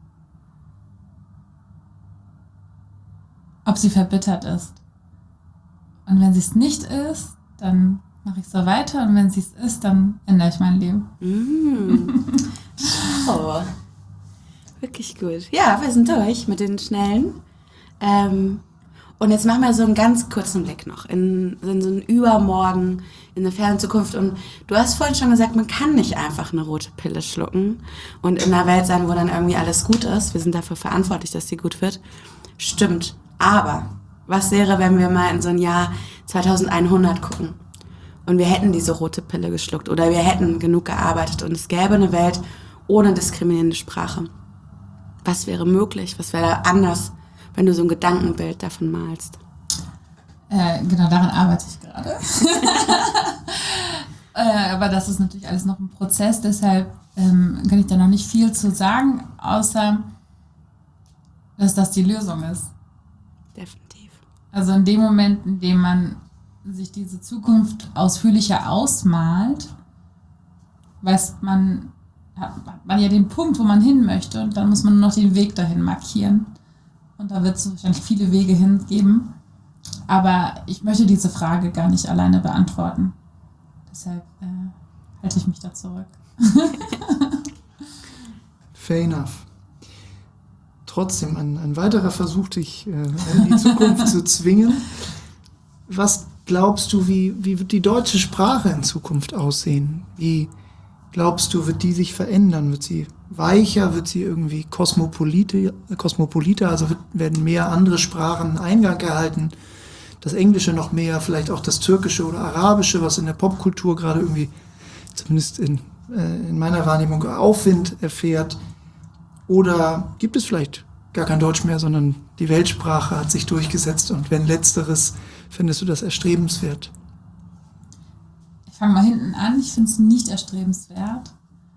ob sie verbittert ist. Und wenn sie es nicht ist, dann mache ich so weiter, und wenn sie es ist, dann ändere ich mein Leben. Mm. Oh, wirklich gut. Ja, wir sind durch mit den Schnellen. Ähm, und jetzt machen wir so einen ganz kurzen Blick noch in, in so einen Übermorgen, in eine ferne Zukunft. Und du hast vorhin schon gesagt, man kann nicht einfach eine rote Pille schlucken und in einer Welt sein, wo dann irgendwie alles gut ist. Wir sind dafür verantwortlich, dass sie gut wird. Stimmt. Aber was wäre, wenn wir mal in so ein Jahr zweitausendeinhundert gucken und wir hätten diese rote Pille geschluckt oder wir hätten genug gearbeitet und es gäbe eine Welt ohne diskriminierende Sprache? Was wäre möglich? Was wäre da anders, wenn du so ein Gedankenbild davon malst? Äh, genau, daran arbeite ich gerade. äh, aber das ist natürlich alles noch ein Prozess, deshalb ähm, kann ich da noch nicht viel zu sagen, außer dass das die Lösung ist. Definitiv. Also in dem Moment, in dem man sich diese Zukunft ausführlicher ausmalt, weiß man, hat man ja den Punkt, wo man hin möchte, und dann muss man nur noch den Weg dahin markieren. Und da wird es wahrscheinlich viele Wege hingeben. Aber ich möchte diese Frage gar nicht alleine beantworten. Deshalb äh, halte ich mich da zurück. Fair enough. Trotzdem ein, ein weiterer Versuch, dich äh, in die Zukunft zu zwingen. Was glaubst du, wie, wie wird die deutsche Sprache in Zukunft aussehen? Wie glaubst du, wird die sich verändern? Wird sie weicher? Wird sie irgendwie kosmopolite, kosmopoliter? Also wird, werden mehr andere Sprachen Eingang erhalten? Das Englische noch mehr, vielleicht auch das Türkische oder Arabische, was in der Popkultur gerade irgendwie, zumindest in äh, in meiner Wahrnehmung Aufwind erfährt? Oder gibt es vielleicht gar kein Deutsch mehr, sondern die Weltsprache hat sich durchgesetzt? Und wenn letzteres, findest du das erstrebenswert? Ich fange mal hinten an. Ich finde es nicht erstrebenswert,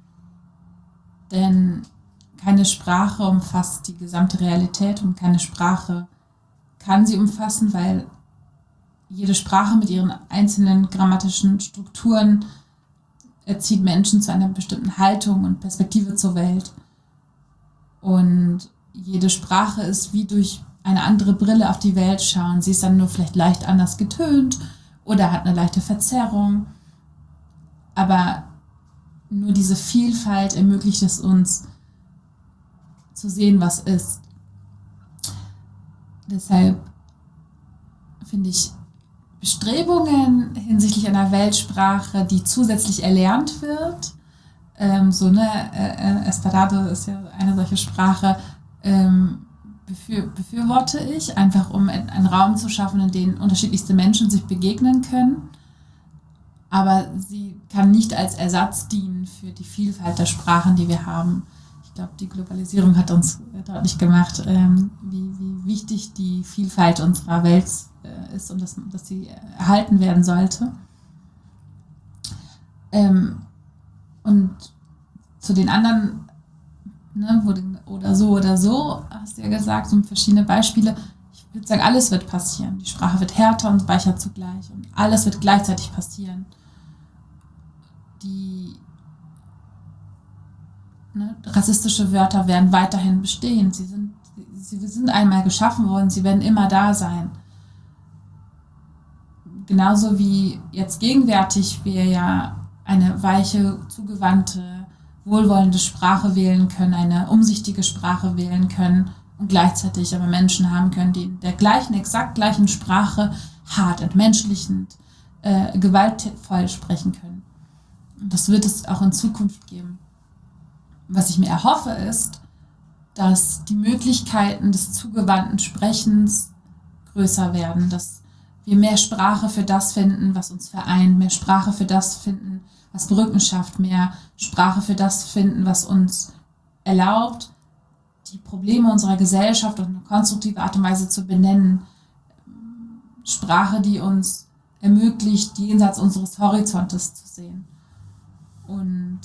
denn keine Sprache umfasst die gesamte Realität und keine Sprache kann sie umfassen, weil jede Sprache mit ihren einzelnen grammatischen Strukturen erzieht Menschen zu einer bestimmten Haltung und Perspektive zur Welt. Und jede Sprache ist wie durch eine andere Brille auf die Welt schauen. Sie ist dann nur vielleicht leicht anders getönt oder hat eine leichte Verzerrung. Aber nur diese Vielfalt ermöglicht es uns, zu sehen, was ist. Deshalb finde ich Bestrebungen hinsichtlich einer Weltsprache, die zusätzlich erlernt wird, ähm, so ne, äh, Esperanto ist ja eine solche Sprache, ähm, befür, befürworte ich, einfach um einen Raum zu schaffen, in dem unterschiedlichste Menschen sich begegnen können. Aber sie kann nicht als Ersatz dienen für die Vielfalt der Sprachen, die wir haben. Ich glaube, die Globalisierung hat uns deutlich gemacht, ähm, wie, wie wichtig die Vielfalt unserer Welt äh, ist und dass, dass sie erhalten werden sollte. Ähm, und zu den anderen, ne, wo den, oder so oder so, hast du ja gesagt, so verschiedene Beispiele. Ich würde sagen, alles wird passieren. Die Sprache wird härter und weicher zugleich und alles wird gleichzeitig passieren. Die Ne, rassistische Wörter werden weiterhin bestehen. Sie sind, sie sind einmal geschaffen worden, sie werden immer da sein. Genauso wie jetzt gegenwärtig wir ja eine weiche, zugewandte, wohlwollende Sprache wählen können, eine umsichtige Sprache wählen können und gleichzeitig aber Menschen haben können, die in der gleichen, exakt gleichen Sprache hart, entmenschlichend, äh, gewaltvoll sprechen können. Und das wird es auch in Zukunft geben. Was ich mir erhoffe, ist, dass die Möglichkeiten des zugewandten Sprechens größer werden, dass wir mehr Sprache für das finden, was uns vereint, mehr Sprache für das finden, was Brücken schafft, mehr Sprache für das finden, was uns erlaubt, die Probleme unserer Gesellschaft auf eine konstruktive Art und Weise zu benennen. Sprache, die uns ermöglicht, jenseits unseres Horizontes zu sehen. Und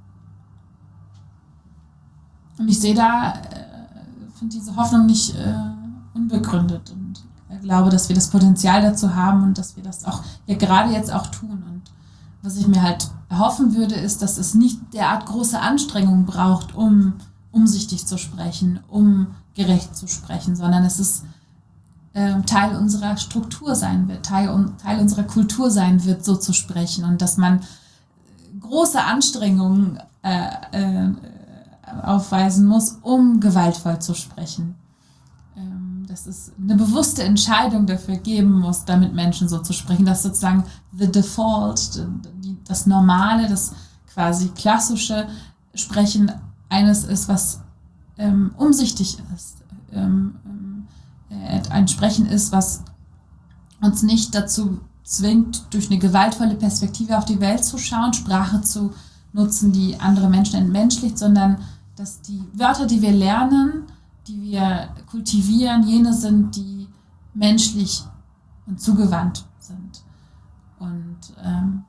Und ich sehe da, äh, finde diese Hoffnung nicht äh, unbegründet und äh, glaube, dass wir das Potenzial dazu haben und dass wir das auch ja gerade jetzt auch tun. Und was ich mir halt erhoffen würde, ist, dass es nicht derart große Anstrengungen braucht, um umsichtig zu sprechen, um gerecht zu sprechen, sondern es ist äh, Teil unserer Struktur sein wird, Teil, Teil unserer Kultur sein wird, so zu sprechen und dass man große Anstrengungen äh, äh, aufweisen muss, um gewaltvoll zu sprechen. Ähm, dass es eine bewusste Entscheidung dafür geben muss, damit Menschen so zu sprechen, dass sozusagen the default, die, das Normale, das quasi klassische Sprechen eines ist, was ähm, umsichtig ist. Ähm, äh, ein Sprechen ist, was uns nicht dazu zwingt, durch eine gewaltvolle Perspektive auf die Welt zu schauen, Sprache zu nutzen, die andere Menschen entmenschlicht, sondern dass die Wörter, die wir lernen, die wir kultivieren, jene sind, die menschlich und zugewandt sind. Und ähm,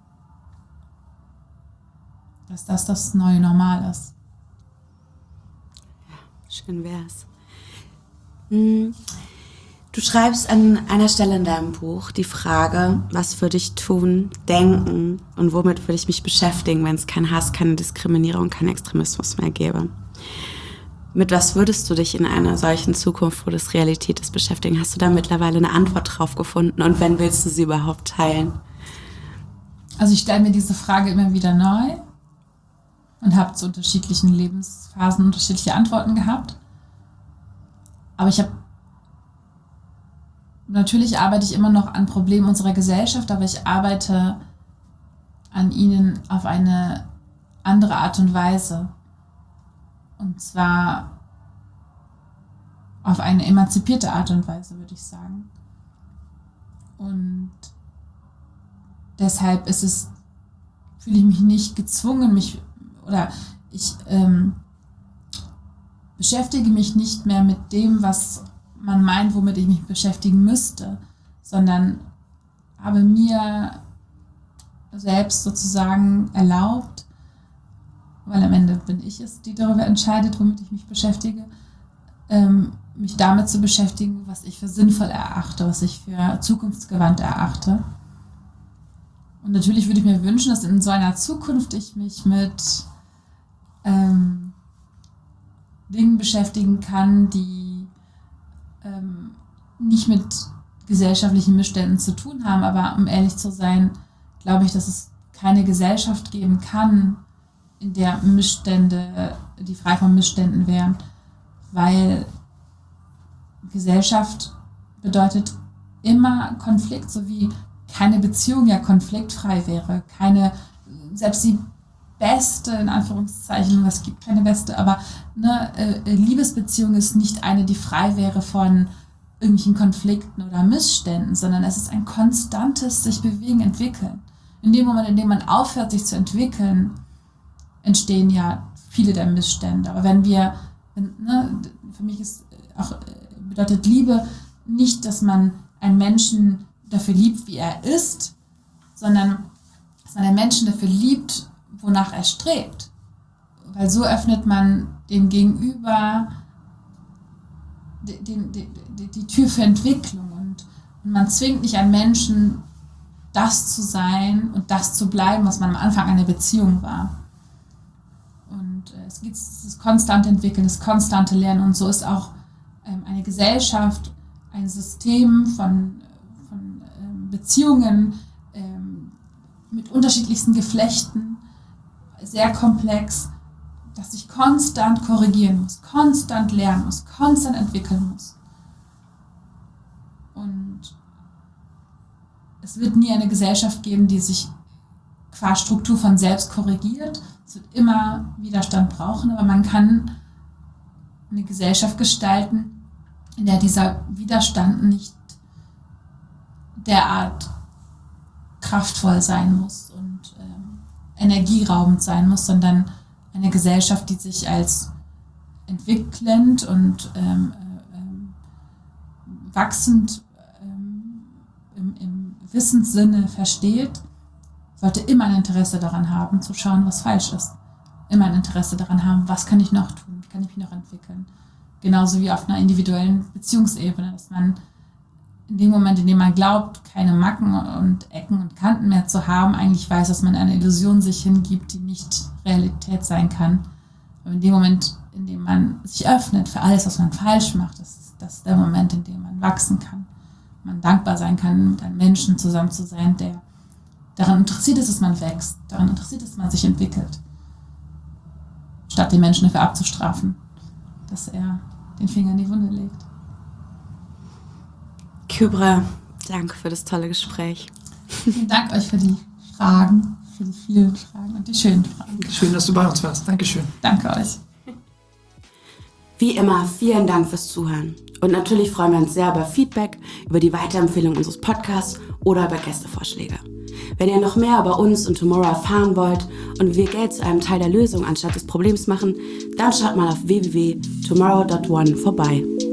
dass das das neue Normal ist. Ja, schön wär's. Hm. Du schreibst an einer Stelle in deinem Buch die Frage, was würde ich tun, denken und womit würde ich mich beschäftigen, wenn es keinen Hass, keine Diskriminierung, keinen Extremismus mehr gäbe. Mit was würdest du dich in einer solchen Zukunft, wo das Realität ist, beschäftigen? Hast du da mittlerweile eine Antwort drauf gefunden und wenn willst du sie überhaupt teilen? Also ich stelle mir diese Frage immer wieder neu und habe zu unterschiedlichen Lebensphasen unterschiedliche Antworten gehabt. Aber ich habe Natürlich arbeite ich immer noch an Problemen unserer Gesellschaft, aber ich arbeite an ihnen auf eine andere Art und Weise. Und zwar auf eine emanzipierte Art und Weise, würde ich sagen. Und deshalb ist es, fühle ich mich nicht gezwungen, mich oder ich ähm, beschäftige mich nicht mehr mit dem, was man meint, womit ich mich beschäftigen müsste, sondern habe mir selbst sozusagen erlaubt, weil am Ende bin ich es, die darüber entscheidet, womit ich mich beschäftige, ähm, mich damit zu beschäftigen, was ich für sinnvoll erachte, was ich für zukunftsgewandt erachte. Und natürlich würde ich mir wünschen, dass in so einer Zukunft ich mich mit ähm, Dingen beschäftigen kann, die ähm, nicht mit gesellschaftlichen Missständen zu tun haben. Aber um ehrlich zu sein, glaube ich, dass es keine Gesellschaft geben kann, in der Missstände, die frei von Missständen wären, weil Gesellschaft bedeutet immer Konflikt, so wie keine Beziehung ja konfliktfrei wäre. Keine, selbst die beste, in Anführungszeichen, es gibt keine beste, aber ne, äh, Liebesbeziehung ist nicht eine, die frei wäre von irgendwelchen Konflikten oder Missständen, sondern es ist ein konstantes sich bewegen, entwickeln. In dem Moment, in dem man aufhört, sich zu entwickeln, entstehen ja viele der Missstände. Aber wenn wir, wenn, ne, für mich ist auch, bedeutet Liebe nicht, dass man einen Menschen dafür liebt, wie er ist, sondern dass man einen Menschen dafür liebt, wonach er strebt. Weil so öffnet man dem Gegenüber die, die, die, die Tür für Entwicklung und, und man zwingt nicht einen Menschen, das zu sein und das zu bleiben, was man am Anfang einer Beziehung war. Und äh, es gibt das konstante Entwickeln, das konstante Lernen und so ist auch ähm, eine Gesellschaft, ein System von, von ähm, Beziehungen ähm, mit unterschiedlichsten Geflechten, sehr komplex, dass sich konstant korrigieren muss, konstant lernen muss, konstant entwickeln muss. Und es wird nie eine Gesellschaft geben, die sich qua Struktur von selbst korrigiert. Es wird immer Widerstand brauchen, aber man kann eine Gesellschaft gestalten, in der dieser Widerstand nicht derart kraftvoll sein muss und ähm, energieraubend sein muss, sondern eine Gesellschaft, die sich als entwickelnd und ähm, ähm, wachsend ähm, im, im Wissenssinne versteht, sollte immer ein Interesse daran haben, zu schauen, was falsch ist. Immer ein Interesse daran haben, was kann ich noch tun, wie kann ich mich noch entwickeln. Genauso wie auf einer individuellen Beziehungsebene, dass man in dem Moment, in dem man glaubt, keine Macken und Ecken und Kanten mehr zu haben, eigentlich weiß, dass man eine Illusion sich hingibt, die nicht Realität sein kann. Aber in dem Moment, in dem man sich öffnet für alles, was man falsch macht, das ist, das ist der Moment, in dem man wachsen kann. Man dankbar sein kann, mit einem Menschen zusammen zu sein, der daran interessiert ist, dass man wächst, daran interessiert ist, dass man sich entwickelt. Statt den Menschen dafür abzustrafen, dass er den Finger in die Wunde legt. Kybra, danke für das tolle Gespräch. Vielen Dank euch für die Fragen, für die vielen Fragen und die schönen Fragen. Schön, dass du bei uns warst. Dankeschön. Danke euch. Wie immer, vielen Dank fürs Zuhören. Und natürlich freuen wir uns sehr über Feedback, über die Weiterempfehlung unseres Podcasts oder über Gästevorschläge. Wenn ihr noch mehr über uns und Tomorrow erfahren wollt und wie wir Geld zu einem Teil der Lösung anstatt des Problems machen, dann schaut mal auf w w w punkt tomorrow punkt one vorbei.